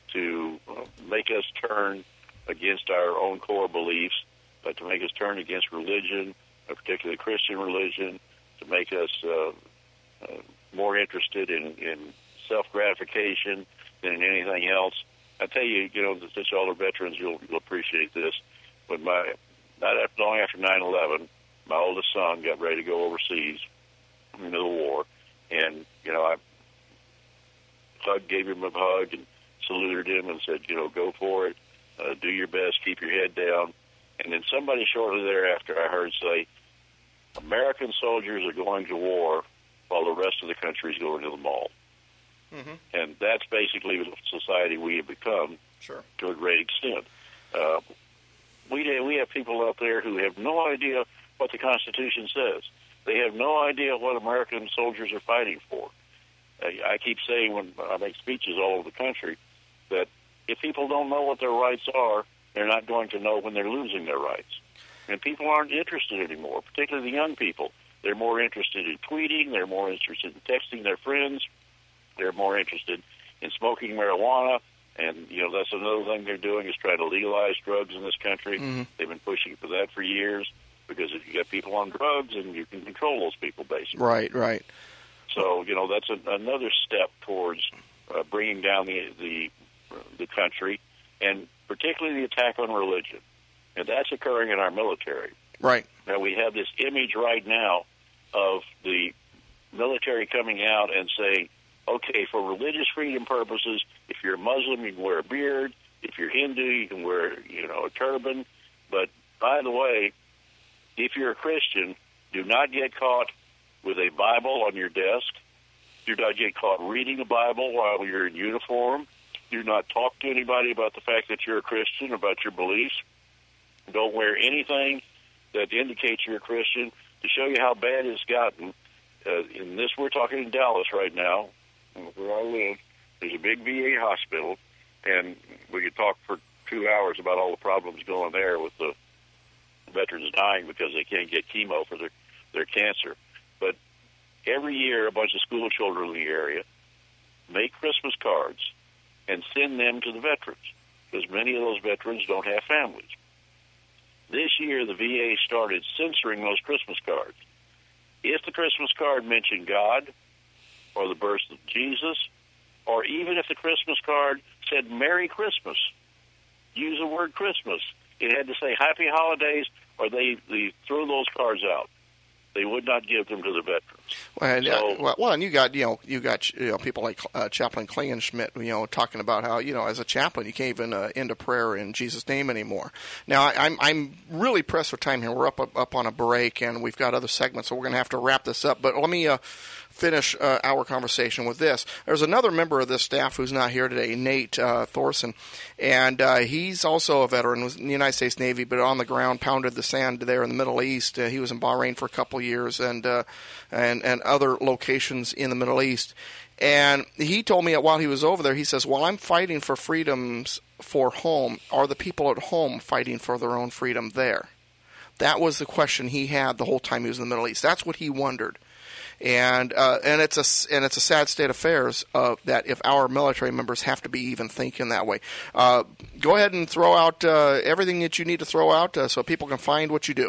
to uh, make us turn against our own core beliefs, but to make us turn against religion, uh, particularly Christian religion, to make us uh, uh, more interested in, in self-gratification than in anything else. I tell you, you know, since all are veterans, you'll, you'll appreciate this. When my, not after, long after nine eleven, my oldest son got ready to go overseas into the war, and, you know, I hugged, gave him a hug and saluted him and said, you know, go for it, uh, do your best, keep your head down. And then somebody shortly thereafter I heard say, American soldiers are going to war while the rest of the country is going to the mall. Mm-hmm. And that's basically the society we have become sure. to a great extent. Uh, we, we have people out there who have no idea what the Constitution says. They have no idea what American soldiers are fighting for. I, I keep saying when I make speeches all over the country that if people don't know what their rights are, they're not going to know when they're losing their rights. And people aren't interested anymore, particularly the young people. They're more interested in tweeting. They're more interested in texting their friends. They're more interested in smoking marijuana. And, you know, that's another thing they're doing is trying to legalize drugs in this country. Mm-hmm. They've been pushing for that for years. Because if you get people on drugs, and you can control those people, basically. Right, right. So, you know, that's a, another step towards uh, bringing down the, the the country, and particularly the attack on religion. And that's occurring in our military. Right. Now, we have this image right now of the military coming out and saying, okay, for religious freedom purposes, if you're a Muslim, you can wear a beard. If you're Hindu, you can wear, you know, a turban. But, by the way, if you're a Christian, do not get caught with a Bible on your desk. Do not get caught reading the Bible while you're in uniform. Do not talk to anybody about the fact that you're a Christian, about your beliefs. Don't wear anything that indicates you're a Christian. To show you how bad it's gotten, uh, in this, we're talking in Dallas right now, where I live. There's a big V A hospital, and we could talk for two hours about all the problems going there with the veterans dying because they can't get chemo for their, their cancer. But every year, a bunch of school children in the area make Christmas cards and send them to the veterans, because many of those veterans don't have families. This year, the V A started censoring those Christmas cards. If the Christmas card mentioned God or the birth of Jesus, or even if the Christmas card said Merry Christmas, use the word Christmas, it had to say Happy Holidays, or they, they threw those cards out. They would not give them to the veterans. Well, and, so, uh, well, well, and you got you know you got you know people like uh, Chaplain Klingenschmidt, you know, talking about how you know as a chaplain you can't even uh, end a prayer in Jesus' name anymore. Now I, I'm I'm really pressed for time here. We're up, up up on a break, and we've got other segments, so we're going to have to wrap this up. But let me uh, finish uh, our conversation with this. There's another member of this staff who's not here today, Nate uh, Thorson, and uh, he's also a veteran, was in the United States Navy, but on the ground, pounded the sand there in the Middle East. Uh, he was in Bahrain for a couple of years and, uh, and, and other locations in the Middle East. And he told me that while he was over there, he says, while I'm fighting for freedoms for home, are the people at home fighting for their own freedom there? That was the question he had the whole time he was in the Middle East. That's what he wondered. And uh, and it's a and it's a sad state of affairs uh, that if our military members have to be even thinking that way. Uh, go ahead and throw out uh, everything that you need to throw out uh, so people can find what you do.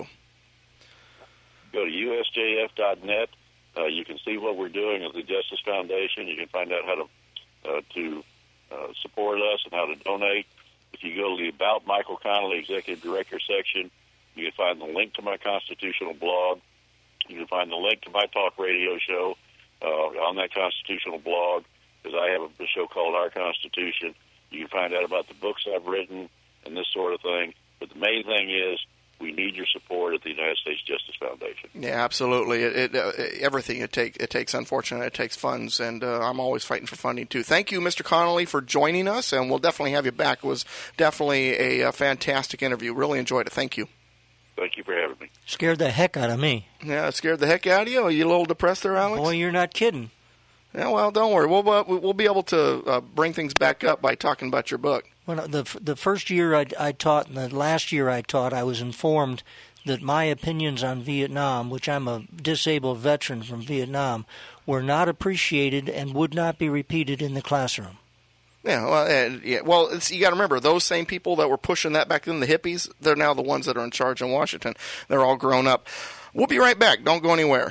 Go to U S J F dot net. Uh, you can see what we're doing at the Justice Foundation. You can find out how to uh, to uh, support us and how to donate. If you go to the About Michael Connolly Executive Director section, you can find the link to my constitutional blog. You can find the link to my talk radio show uh, on that constitutional blog, because I have a show called Our Constitution. You can find out about the books I've written and this sort of thing. But the main thing is we need your support at the United States Justice Foundation. Yeah, absolutely. It, it, uh, everything it, take, it takes, unfortunately, it takes funds, and uh, I'm always fighting for funding, too. Thank you, Mister Connolly, for joining us, and we'll definitely have you back. It was definitely a, a fantastic interview. Really enjoyed it. Thank you. Thank you for having me. Scared the heck out of me. Yeah, it scared the heck out of you? Are you a little depressed there, Alex? Boy, you're not kidding. Yeah, well, don't worry. We'll uh, we'll be able to uh, bring things back up by talking about your book. Well, the the first year I, I taught, and the last year I taught, I was informed that my opinions on Vietnam, which I'm a disabled veteran from Vietnam, were not appreciated and would not be repeated in the classroom. Yeah, well, and, yeah, well it's, you got to remember, those same people that were pushing that back then, the hippies, they're now the ones that are in charge in Washington. They're all grown up. We'll be right back. Don't go anywhere.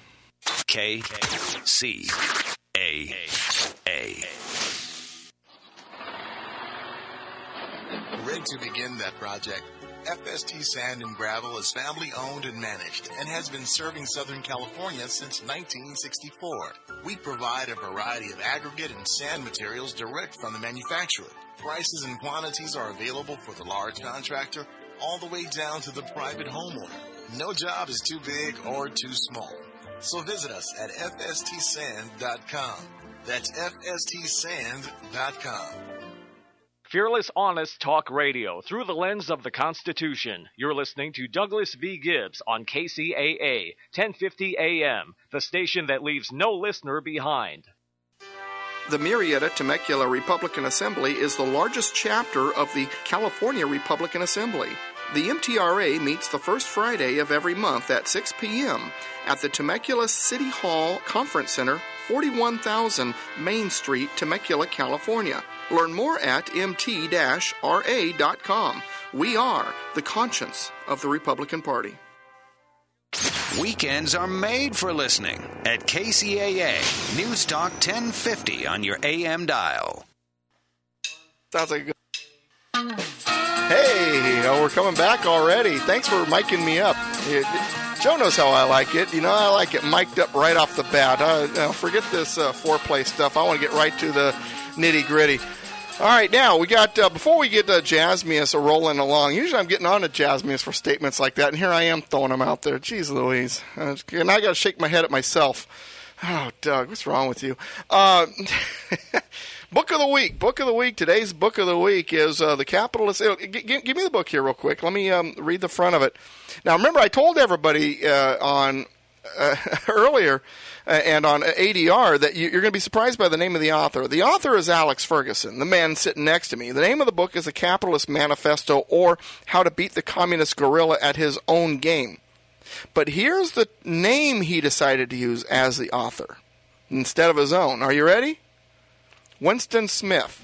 K C A A. Ready to begin that project? F S T Sand and Gravel is family owned and managed and has been serving Southern California since nineteen sixty-four. We provide a variety of aggregate and sand materials direct from the manufacturer. Prices and quantities are available for the large contractor all the way down to the private homeowner. No job is too big or too small. So visit us at F S T sand dot com. That's F S T sand dot com. Fearless, honest talk radio through the lens of the Constitution. You're listening to Douglas V. Gibbs on K C A A, ten fifty A M, the station that leaves no listener behind. The Murrieta Temecula Republican Assembly is the largest chapter of the California Republican Assembly. The M T R A meets the first Friday of every month at six p.m. at the Temecula City Hall Conference Center, forty-one thousand Main Street, Temecula, California. Learn more at M T R A dot com. We are the conscience of the Republican Party. Weekends are made for listening at K C A A News Talk ten fifty on your A M dial. Sounds like a good. Hey, oh, we're coming back already. Thanks for miking me up. Joe knows how I like it. You know, I like it mic'd up right off the bat. Uh, now, forget this uh, foreplay stuff. I want to get right to the nitty-gritty. All right, now, we got, uh, before we get uh, Jasmius rolling along, usually I'm getting on to Jasmius for statements like that, and here I am throwing them out there. Jeez Louise. Uh, and I got to shake my head at myself. Oh, Doug, what's wrong with you? Uh, book of the week. Book of the week. Today's book of the week is uh, The Capitalist. Uh, g- g- give me the book here real quick. Let me um, read the front of it. Now, remember, I told everybody uh, on uh, earlier uh, and on A D R that you, you're going to be surprised by the name of the author. The author is Alex Ferguson, the man sitting next to me. The name of the book is The Capitalist Manifesto, or How to Beat the Communist Guerrilla at His Own Game. But here's the name he decided to use as the author instead of his own. Are you ready? Winston Smith.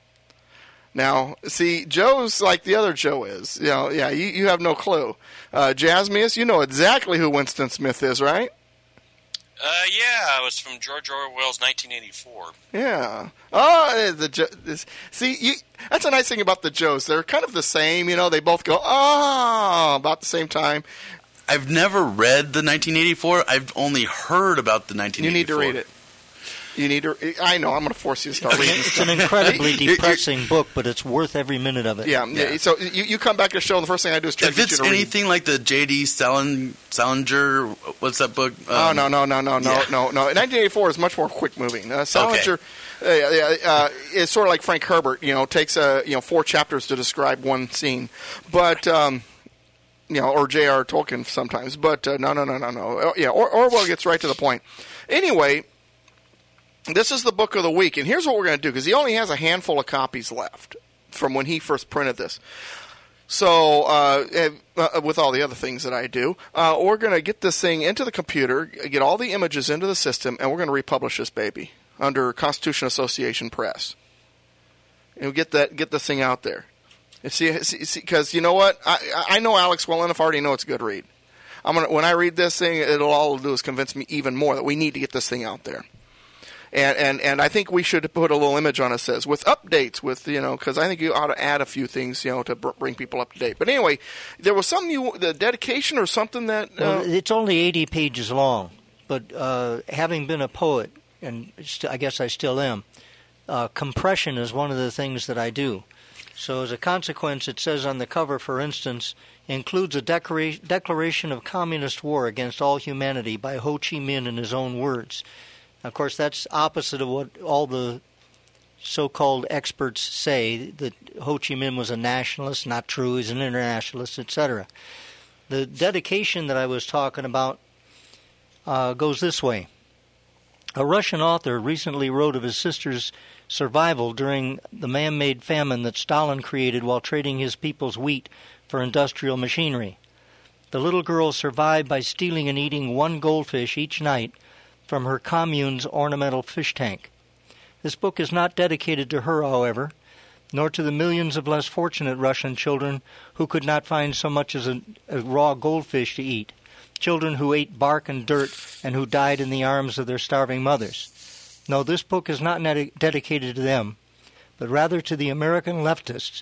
Now, see, Joe's like the other Joe is. You know, yeah, you, you have no clue. Uh, Jasmius, you know exactly who Winston Smith is, right? Uh, yeah, it was from George Orwell's nineteen eighty-four. Yeah. Oh, the jo- this, see, you, that's a nice thing about the Joes. They're kind of the same. You know, they both go, oh, about the same time. I've never read the nineteen eighty-four. I've only heard about the nineteen eighty-four. You need to read it. You need to. I know. I'm going to force you to start reading. It's an incredibly depressing book, but it's worth every minute of it. Yeah. yeah. So you, you come back to the show, and the first thing I do is try if to get you it's to read. anything like the J D Salinger, Salinger, what's that book? Um, oh no no no no no yeah. no no. nineteen eighty-four is much more quick moving. Uh, Salinger okay. uh, uh, is sort of like Frank Herbert. You know, takes uh, you know four chapters to describe one scene, but. Um, You know, or J R Tolkien sometimes, but uh, no, no, no, no, no. Yeah, or, Orwell gets right to the point. Anyway, this is the book of the week, and here's what we're going to do, because he only has a handful of copies left from when he first printed this. So, uh, uh, with all the other things that I do, uh, we're going to get this thing into the computer, get all the images into the system, and we're going to republish this baby under Constitution Association Press. And we'll get that, get this thing out there. See, because you know what, I I know Alex well enough. I already know it's a good read. I'm gonna when I read this thing, it'll all do is convince me even more that we need to get this thing out there. And and and I think we should put a little image on it that says with updates, with you know, because I think you ought to add a few things, you know, to br- bring people up to date. But anyway, there was something you the dedication or something that uh, well, it's only eighty pages long. But uh, having been a poet, and st- I guess I still am, uh, compression is one of the things that I do. So as a consequence, it says on the cover, for instance, includes a declara- declaration of communist war against all humanity by Ho Chi Minh in his own words. Of course, that's opposite of what all the so-called experts say, that Ho Chi Minh was a nationalist. Not true. He's an internationalist, et cetera. The dedication that I was talking about uh, goes this way. A Russian author recently wrote of his sister's survival during the man-made famine that Stalin created while trading his people's wheat for industrial machinery. The little girl survived by stealing and eating one goldfish each night from her commune's ornamental fish tank. This book is not dedicated to her, however, nor to the millions of less fortunate Russian children who could not find so much as a, a raw goldfish to eat, children who ate bark and dirt and who died in the arms of their starving mothers. No, this book is not ned- dedicated to them, but rather to the American leftists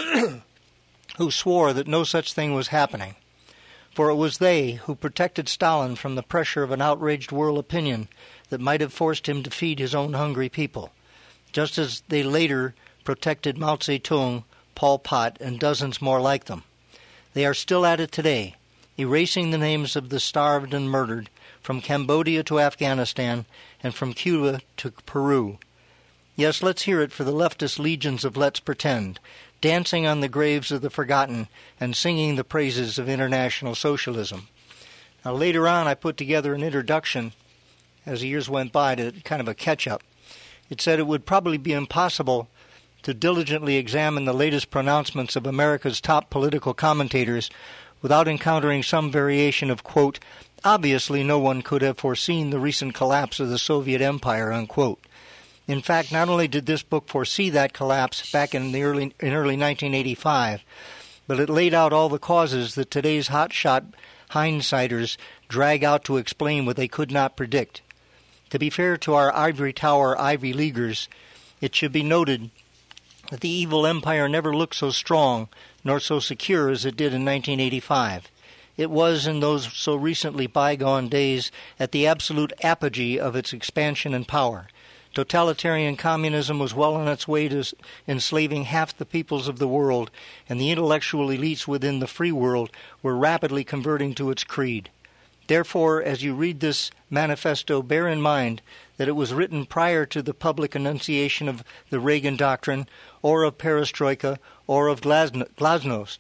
who swore that no such thing was happening. For it was they who protected Stalin from the pressure of an outraged world opinion that might have forced him to feed his own hungry people, just as they later protected Mao Zedong, Pol Pot, and dozens more like them. They are still at it today, erasing the names of the starved and murdered, from Cambodia to Afghanistan, and from Cuba to Peru. Yes, let's hear it for the leftist legions of Let's Pretend, dancing on the graves of the forgotten and singing the praises of international socialism. Now, later on, I put together an introduction, as the years went by, to kind of a catch-up. It said it would probably be impossible to diligently examine the latest pronouncements of America's top political commentators without encountering some variation of, quote, obviously no one could have foreseen the recent collapse of the Soviet Empire, unquote. In fact, not only did this book foresee that collapse back in the early in early nineteen eighty-five, but it laid out all the causes that today's hotshot hindsighters drag out to explain what they could not predict. To be fair to our ivory tower Ivy Leaguers, it should be noted that the evil empire never looked so strong nor so secure as it did in nineteen eighty-five. It was, in those so recently bygone days, at the absolute apogee of its expansion and power. Totalitarian communism was well on its way to enslaving half the peoples of the world, and the intellectual elites within the free world were rapidly converting to its creed. Therefore, as you read this manifesto, bear in mind that it was written prior to the public enunciation of the Reagan Doctrine, or of Perestroika, or of Glasnost.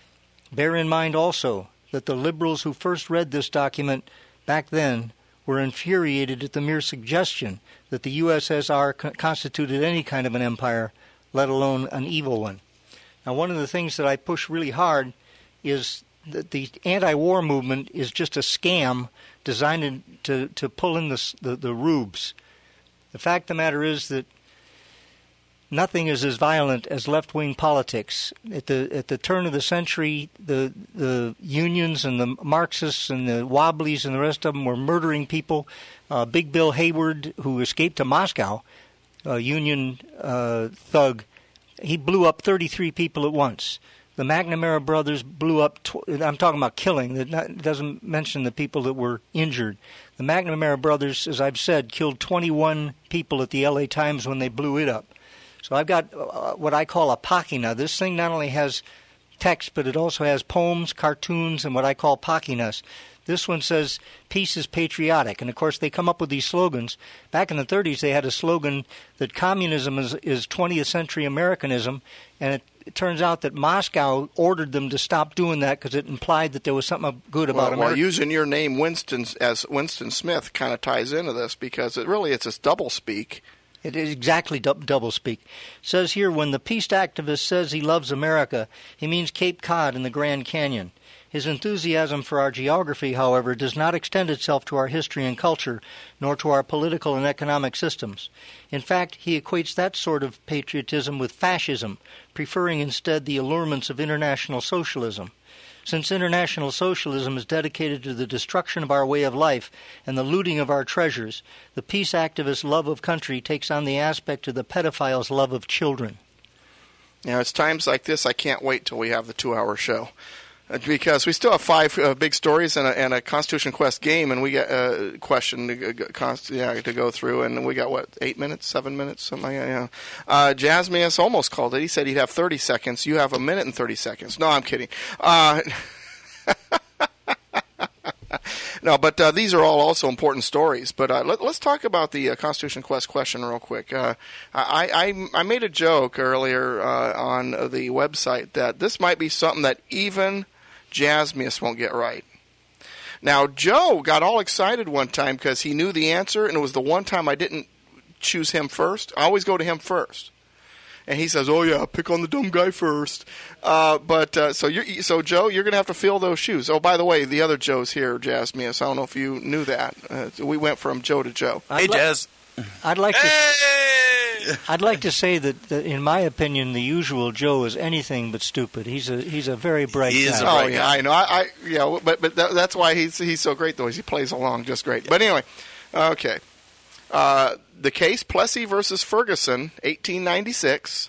Bear in mind also that the liberals who first read this document back then were infuriated at the mere suggestion that the U S S R co- constituted any kind of an empire, let alone an evil one. Now, one of the things that I push really hard is that the anti-war movement is just a scam designed to, to pull in the, the, the rubes. The fact of the matter is that nothing is as violent as left-wing politics. At the at the turn of the century, the the unions and the Marxists and the Wobblies and the rest of them were murdering people. Uh, Big Bill Hayward, who escaped to Moscow, a union uh, thug, he blew up thirty-three people at once. the McNamara brothers blew up, tw- I'm talking about killing, it, not, it doesn't mention the people that were injured. The McNamara brothers, as I've said, killed twenty-one people at the L A Times when they blew it up. So I've got uh, what I call a pakina. This thing not only has text, but it also has poems, cartoons, and what I call pakinas. This one says, peace is patriotic. And, of course, they come up with these slogans. Back in the thirties, they had a slogan that communism is, is twentieth century Americanism, and it, it turns out that Moscow ordered them to stop doing that because it implied that there was something good about well, America. Well, using your name, Winston, as Winston Smith, kind of ties into this because it really it's this doublespeak. It is exactly du- doublespeak. It says here, when the peace activist says he loves America, he means Cape Cod and the Grand Canyon. His enthusiasm for our geography, however, does not extend itself to our history and culture, nor to our political and economic systems. In fact, he equates that sort of patriotism with fascism, preferring instead the allurements of international socialism. Since international socialism is dedicated to the destruction of our way of life and the looting of our treasures, the peace activist's love of country takes on the aspect of the pedophile's love of children. Now, it's times like this I can't wait till we have the two-hour show. Because we still have five uh, big stories and a, and a Constitution Quest game, and we got a uh, question to, uh, const- yeah, to go through, and we got, what, eight minutes, seven minutes, something like that, yeah. Uh, Jasmius almost called it. He said he'd have thirty seconds. You have a minute and thirty seconds. No, I'm kidding. Uh, no, but uh, these are all also important stories. But uh, let, let's talk about the uh, Constitution Quest question real quick. Uh, I, I, I made a joke earlier uh, on the website that this might be something that even Jasmius won't get right. Now, Joe got all excited one time because he knew the answer, and it was the one time I didn't choose him first. I always go to him first. And he says, oh, yeah, pick on the dumb guy first. Uh, but uh, so, you're, so, Joe, you're going to have to fill those shoes. Oh, by the way, the other Joe's here, Jasmius. I don't know if you knew that. Uh, we went from Joe to Joe. Hey, Jazz. I'd like to... I'd like to say that, that, in my opinion, the usual Joe is anything but stupid. He's a he's a very bright he guy. Is a bright oh yeah, guy. I know. I, I yeah, but but that, that's why he's he's so great though. Is he plays along just great. But anyway, okay. Uh, the case Plessy versus Ferguson, eighteen ninety-six.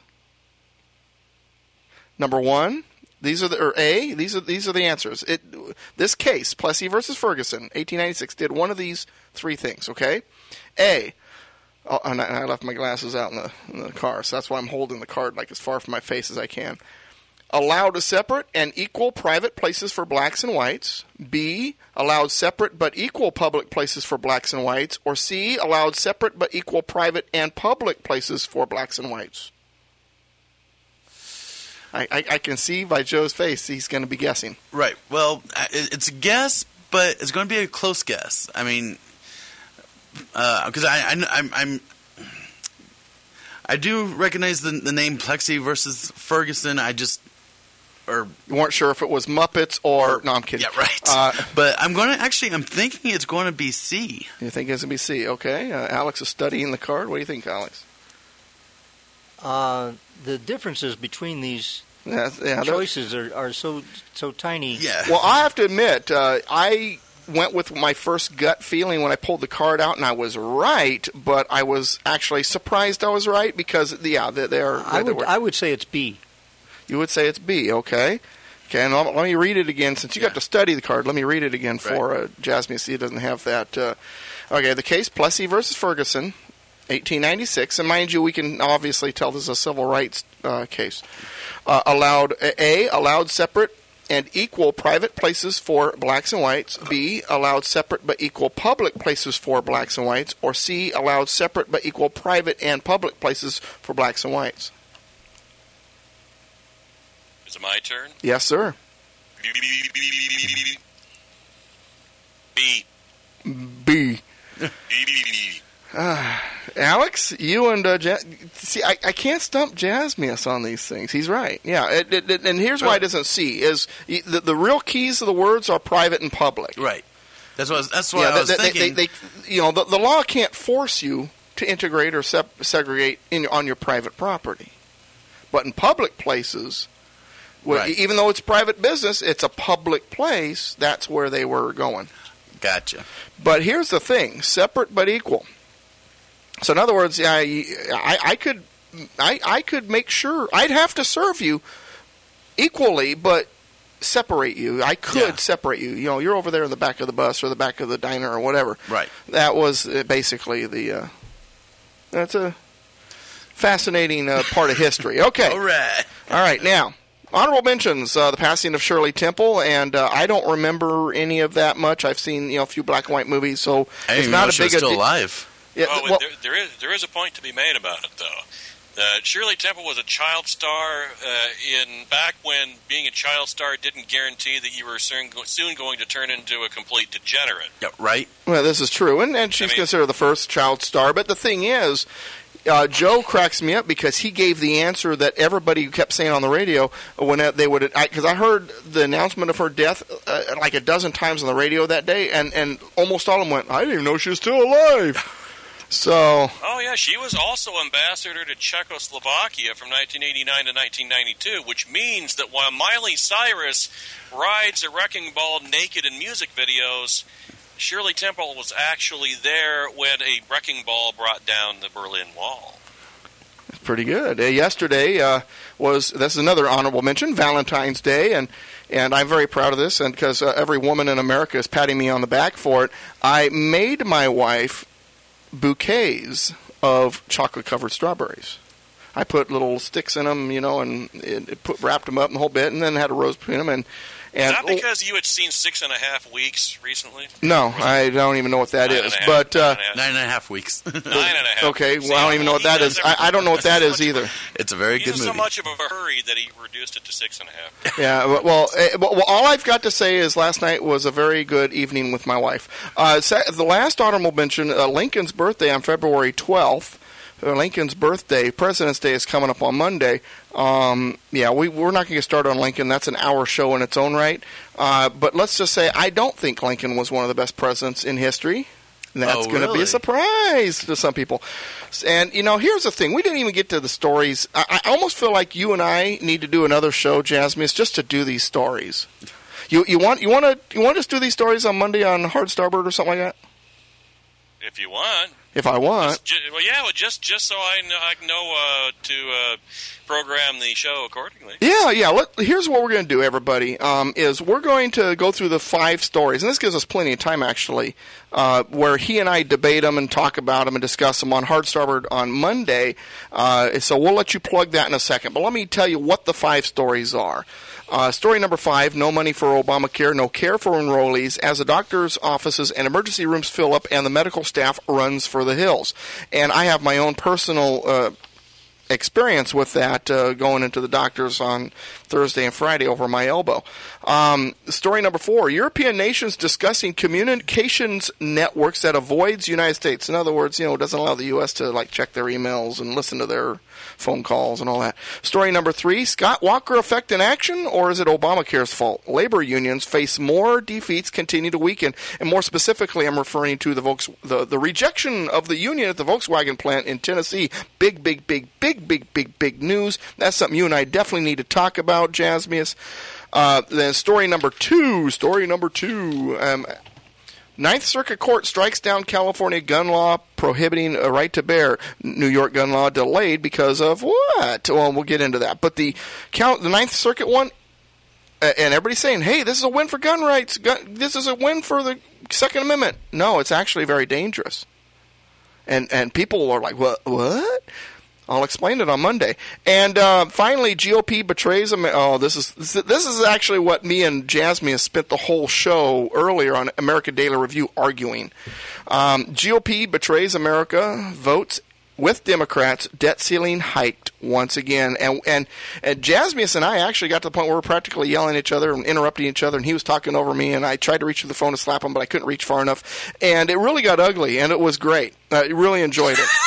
Number one. These are the or A. These are these are the answers. It this case Plessy versus Ferguson, eighteen ninety-six, did one of these three things. Okay. A. Oh, and I left my glasses out in the, in the car, so that's why I'm holding the card like as far from my face as I can. Allowed separate and equal private places for blacks and whites. B, allowed separate but equal public places for blacks and whites. Or C, allowed separate but equal private and public places for blacks and whites. I, I, I can see by Joe's face he's going to be guessing. Right. Well, it's a guess, but it's going to be a close guess. I mean... Because uh, I, I, I'm, I'm, I do recognize the, the name Plessy versus Ferguson. I just, or you weren't sure if it was Muppets or, or no, I'm kidding. Yeah, right. Uh, but I'm going to actually, I'm thinking it's going to be C. You think it's going to be C? Okay. Uh, Alex is studying the card. What do you think, Alex? Uh, the differences between these yeah, yeah, choices are, are so so tiny. Yeah. Well, I have to admit, uh, I. went with my first gut feeling when I pulled the card out, and I was right, but I was actually surprised I was right because, yeah, they, they are. I would, I would say it's B. You would say it's B, okay. Okay, and let me read it again. Since you yeah. got to study the card, let me read it again for right. uh, Jasmine. See, it doesn't have that. Uh, okay, the case Plessy versus Ferguson, eighteen ninety-six, and mind you, we can obviously tell this is a civil rights uh, case. Uh, allowed A, allowed separate and equal private places for blacks and whites. B, allowed separate but equal public places for blacks and whites. Or C, allowed separate but equal private and public places for blacks and whites. Is it my turn? Yes, sir. B. B. Uh, Alex, you and uh, ja- see, I, I can't stump Jasmius on these things. He's right. Yeah, it, it, it, and here's why it doesn't see is the, the real keys of the words are private and public. Right. That's what I was, that's what yeah, I was they, thinking. They, they, you know, the, the law can't force you to integrate or sep- segregate in, on your private property, but in public places, where, right. even though it's private business, it's a public place. That's where they were going. Gotcha. But here's the thing: separate but equal. So in other words, I, I, I could, I, I could make sure I'd have to serve you equally, but separate you. I could Yeah. separate you. You know, you're over there in the back of the bus or the back of the diner or whatever. Right. That was uh, basically the. Uh, that's a fascinating uh, part of history. Okay. All right. All right. Now, honorable mentions: uh, the passing of Shirley Temple, and uh, I don't remember any of that much. I've seen you know a few black and white movies, so I it's didn't even not know a she big was still a di- alive. Yeah, oh, well, there, there is there is a point to be made about it, though. Uh, Shirley Temple was a child star uh, in back when being a child star didn't guarantee that you were soon, soon going to turn into a complete degenerate. Yeah, right. Well, this is true, and, and she's I mean- considered the first child star. But the thing is, uh, Joe cracks me up because he gave the answer that everybody kept saying on the radio when they would. Because I, I heard the announcement of her death uh, like a dozen times on the radio that day, and, and almost all of them went, "I didn't even know she was still alive." So. Oh, yeah, she was also ambassador to Czechoslovakia from nineteen eighty-nine to nineteen ninety-two, which means that while Miley Cyrus rides a wrecking ball naked in music videos, Shirley Temple was actually there when a wrecking ball brought down the Berlin Wall. Pretty good. Uh, yesterday uh, was, this is another honorable mention, Valentine's Day, and and I'm very proud of this, and because uh, every woman in America is patting me on the back for it. I made my wife bouquets of chocolate-covered strawberries. I put little sticks in them, you know, and it, it put, wrapped them up a whole bit, and then had a rose between them, and Is and that because you had seen Six and a Half Weeks recently? no, I don't even know what that Nine is, and a half, but uh, Nine and a half weeks. Nine and a half. okay, weeks. well, I don't even know what that is. I, I don't know what that is either. It's a very He's good in movie. so much of a hurry that he reduced it to six and a half. Yeah, well, well, eh, well, all I've got to say is last night was a very good evening with my wife. Uh, sa- the last honorable mention, uh, Lincoln's birthday on February twelfth. Uh, Lincoln's birthday, President's Day, is coming up on Monday. Um, yeah, we, we're not going to get started on Lincoln. That's an hour show in its own right. Uh, but let's just say I don't think Lincoln was one of the best presidents in history. And that's Oh, going to be really? a surprise to some people. And, you know, here's the thing. We didn't even get to the stories. I, I almost feel like you and I need to do another show, Jasmine, just to do these stories. You you want you want to you want us to do these stories on Monday on Hard Starboard or something like that? If you want. If I want. Ju- well, yeah, well, just just so I know, I know uh, to uh, program the show accordingly. Yeah, yeah. Let, here's what we're going to do, everybody, um, is we're going to go through the five stories, and this gives us plenty of time, actually, uh, where he and I debate them and talk about them and discuss them on Hard Starboard on Monday. Uh, so we'll let you plug that in a second. But let me tell you what the five stories are. Uh, story number five, no money for Obamacare, no care for enrollees, as the doctor's offices and emergency rooms fill up and the medical staff runs for the hills. And I have my own personal uh, experience with that uh, going into the doctors on Thursday and Friday over my elbow. Um, story number four, European nations discussing communications networks that avoids United States. In other words, you know, it doesn't allow the U S to like check their emails and listen to their phone calls and all that. Story number three, Scott Walker effect in action, or is it Obamacare's fault? Labor unions face more defeats, continue to weaken, and more specifically, I'm referring to the Volks, the, the rejection of the union at the Volkswagen plant in Tennessee. Big, big, big, big, big, big, big news. That's something you and I definitely need to talk about, Jasmius. Uh, then story number two, story number two, um, Ninth Circuit Court strikes down California gun law prohibiting a right to bear. New York gun law delayed because of what? Well, we'll get into that. But the count, the Ninth Circuit one, uh, and everybody's saying, hey, this is a win for gun rights. Gun, this is a win for the Second Amendment. No, it's actually very dangerous. And and people are like, what? What? I'll explain it on Monday. And uh, finally, G O P betrays America. Oh, this is this is actually what me and Jasmine have spent the whole show earlier on American Daily Review arguing. Um, G O P betrays America, votes with Democrats, debt ceiling hiked once again. And and, and Jasmine and I actually got to the point where we were practically yelling at each other and interrupting each other, and he was talking over me, and I tried to reach for the phone to slap him, but I couldn't reach far enough. And it really got ugly, and it was great. I really enjoyed it.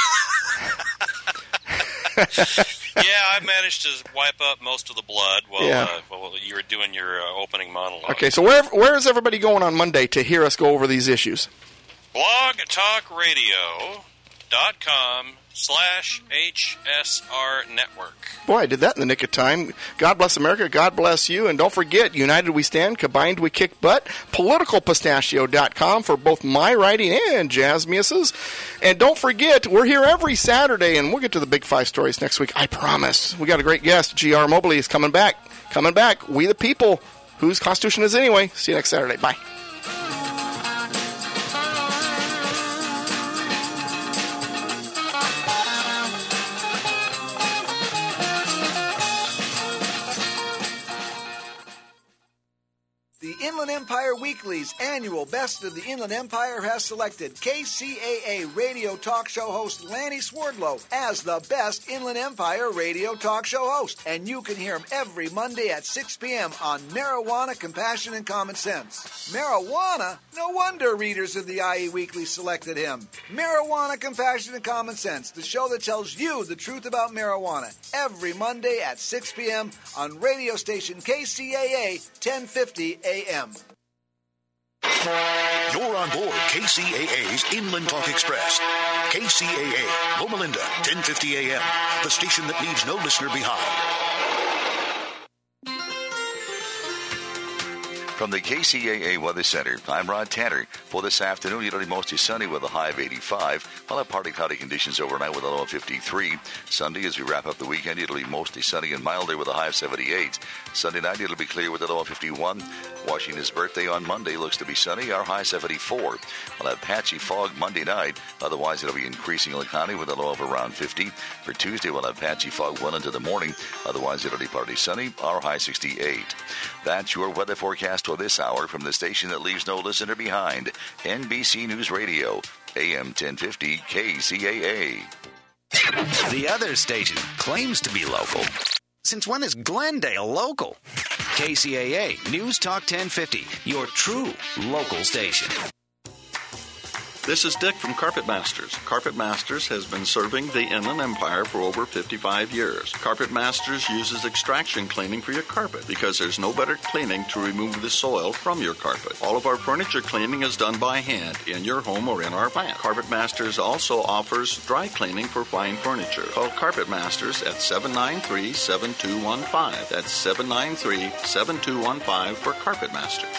Yeah, I managed to wipe up most of the blood while, Yeah. uh, while you were doing your uh, opening monologue. Okay, so where where is everybody going on Monday to hear us go over these issues? Blog Talk Radio dot com slash H S R network. Boy, I did that in the nick of time. God bless America. God bless you. And don't forget, United We Stand, combined we kick butt. political pistachio dot com for both my writing and Jasmius's. And don't forget, we're here every Saturday, and we'll get to the big five stories next week. I promise. We got a great guest. G R Mobley is coming back. Coming back. We the people. Whose Constitution is anyway? See you next Saturday. Bye. The Inland Empire Weekly's annual Best of the Inland Empire has selected K C A A radio talk show host Lanny Swerdlow as the best Inland Empire radio talk show host. And you can hear him every Monday at six p.m. on Marijuana, Compassion, and Common Sense. Marijuana? No wonder readers of the I E Weekly selected him. Marijuana, Compassion, and Common Sense, the show that tells you the truth about marijuana. Every Monday at six p.m. on radio station K C A A ten fifty A M. You're on board K C A A's Inland Talk Express. K C A A, Loma Linda, ten fifty A M, the station that leaves no listener behind. From the K C A A Weather Center, I'm Rod Tanner. For this afternoon, it'll be mostly sunny with a high of eighty-five. We'll have partly cloudy conditions overnight with a low of fifty-three. Sunday, as we wrap up the weekend, it'll be mostly sunny and milder with a high of seventy-eight. Sunday night, it'll be clear with a low of fifty-one. Washington's birthday on Monday looks to be sunny, our high seventy-four. We'll have patchy fog Monday night. Otherwise, it'll be increasingly cloudy with a low of around fifty. For Tuesday, we'll have patchy fog well into the morning. Otherwise, it'll be partly sunny, our high sixty-eight. That's your weather forecast for this hour from the station that leaves no listener behind, N B C News Radio, A M ten fifty K C A A. The other station claims to be local. Since when is Glendale local? K C A A News Talk ten fifty, your true local station. This is Dick from Carpet Masters. Carpet Masters has been serving the Inland Empire for over fifty-five years. Carpet Masters uses extraction cleaning for your carpet because there's no better cleaning to remove the soil from your carpet. All of our furniture cleaning is done by hand in your home or in our plant. Carpet Masters also offers dry cleaning for fine furniture. Call Carpet Masters at seven nine three, seven two one five. That's seven nine three, seven two one five for Carpet Masters.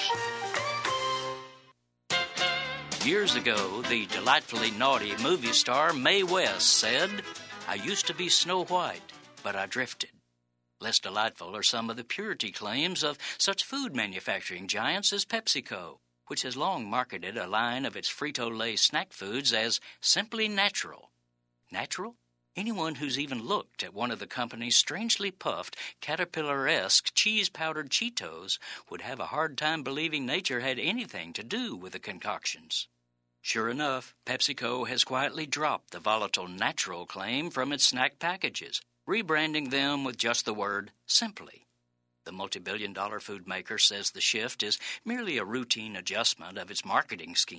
Years ago, the delightfully naughty movie star Mae West said, "I used to be Snow White, but I drifted." Less delightful are some of the purity claims of such food manufacturing giants as PepsiCo, which has long marketed a line of its Frito-Lay snack foods as simply natural. Natural? Anyone who's even looked at one of the company's strangely puffed, caterpillar-esque cheese-powdered Cheetos would have a hard time believing nature had anything to do with the concoctions. Sure enough, PepsiCo has quietly dropped the volatile natural claim from its snack packages, rebranding them with just the word simply. The multi-billion dollar food maker says the shift is merely a routine adjustment of its marketing scheme.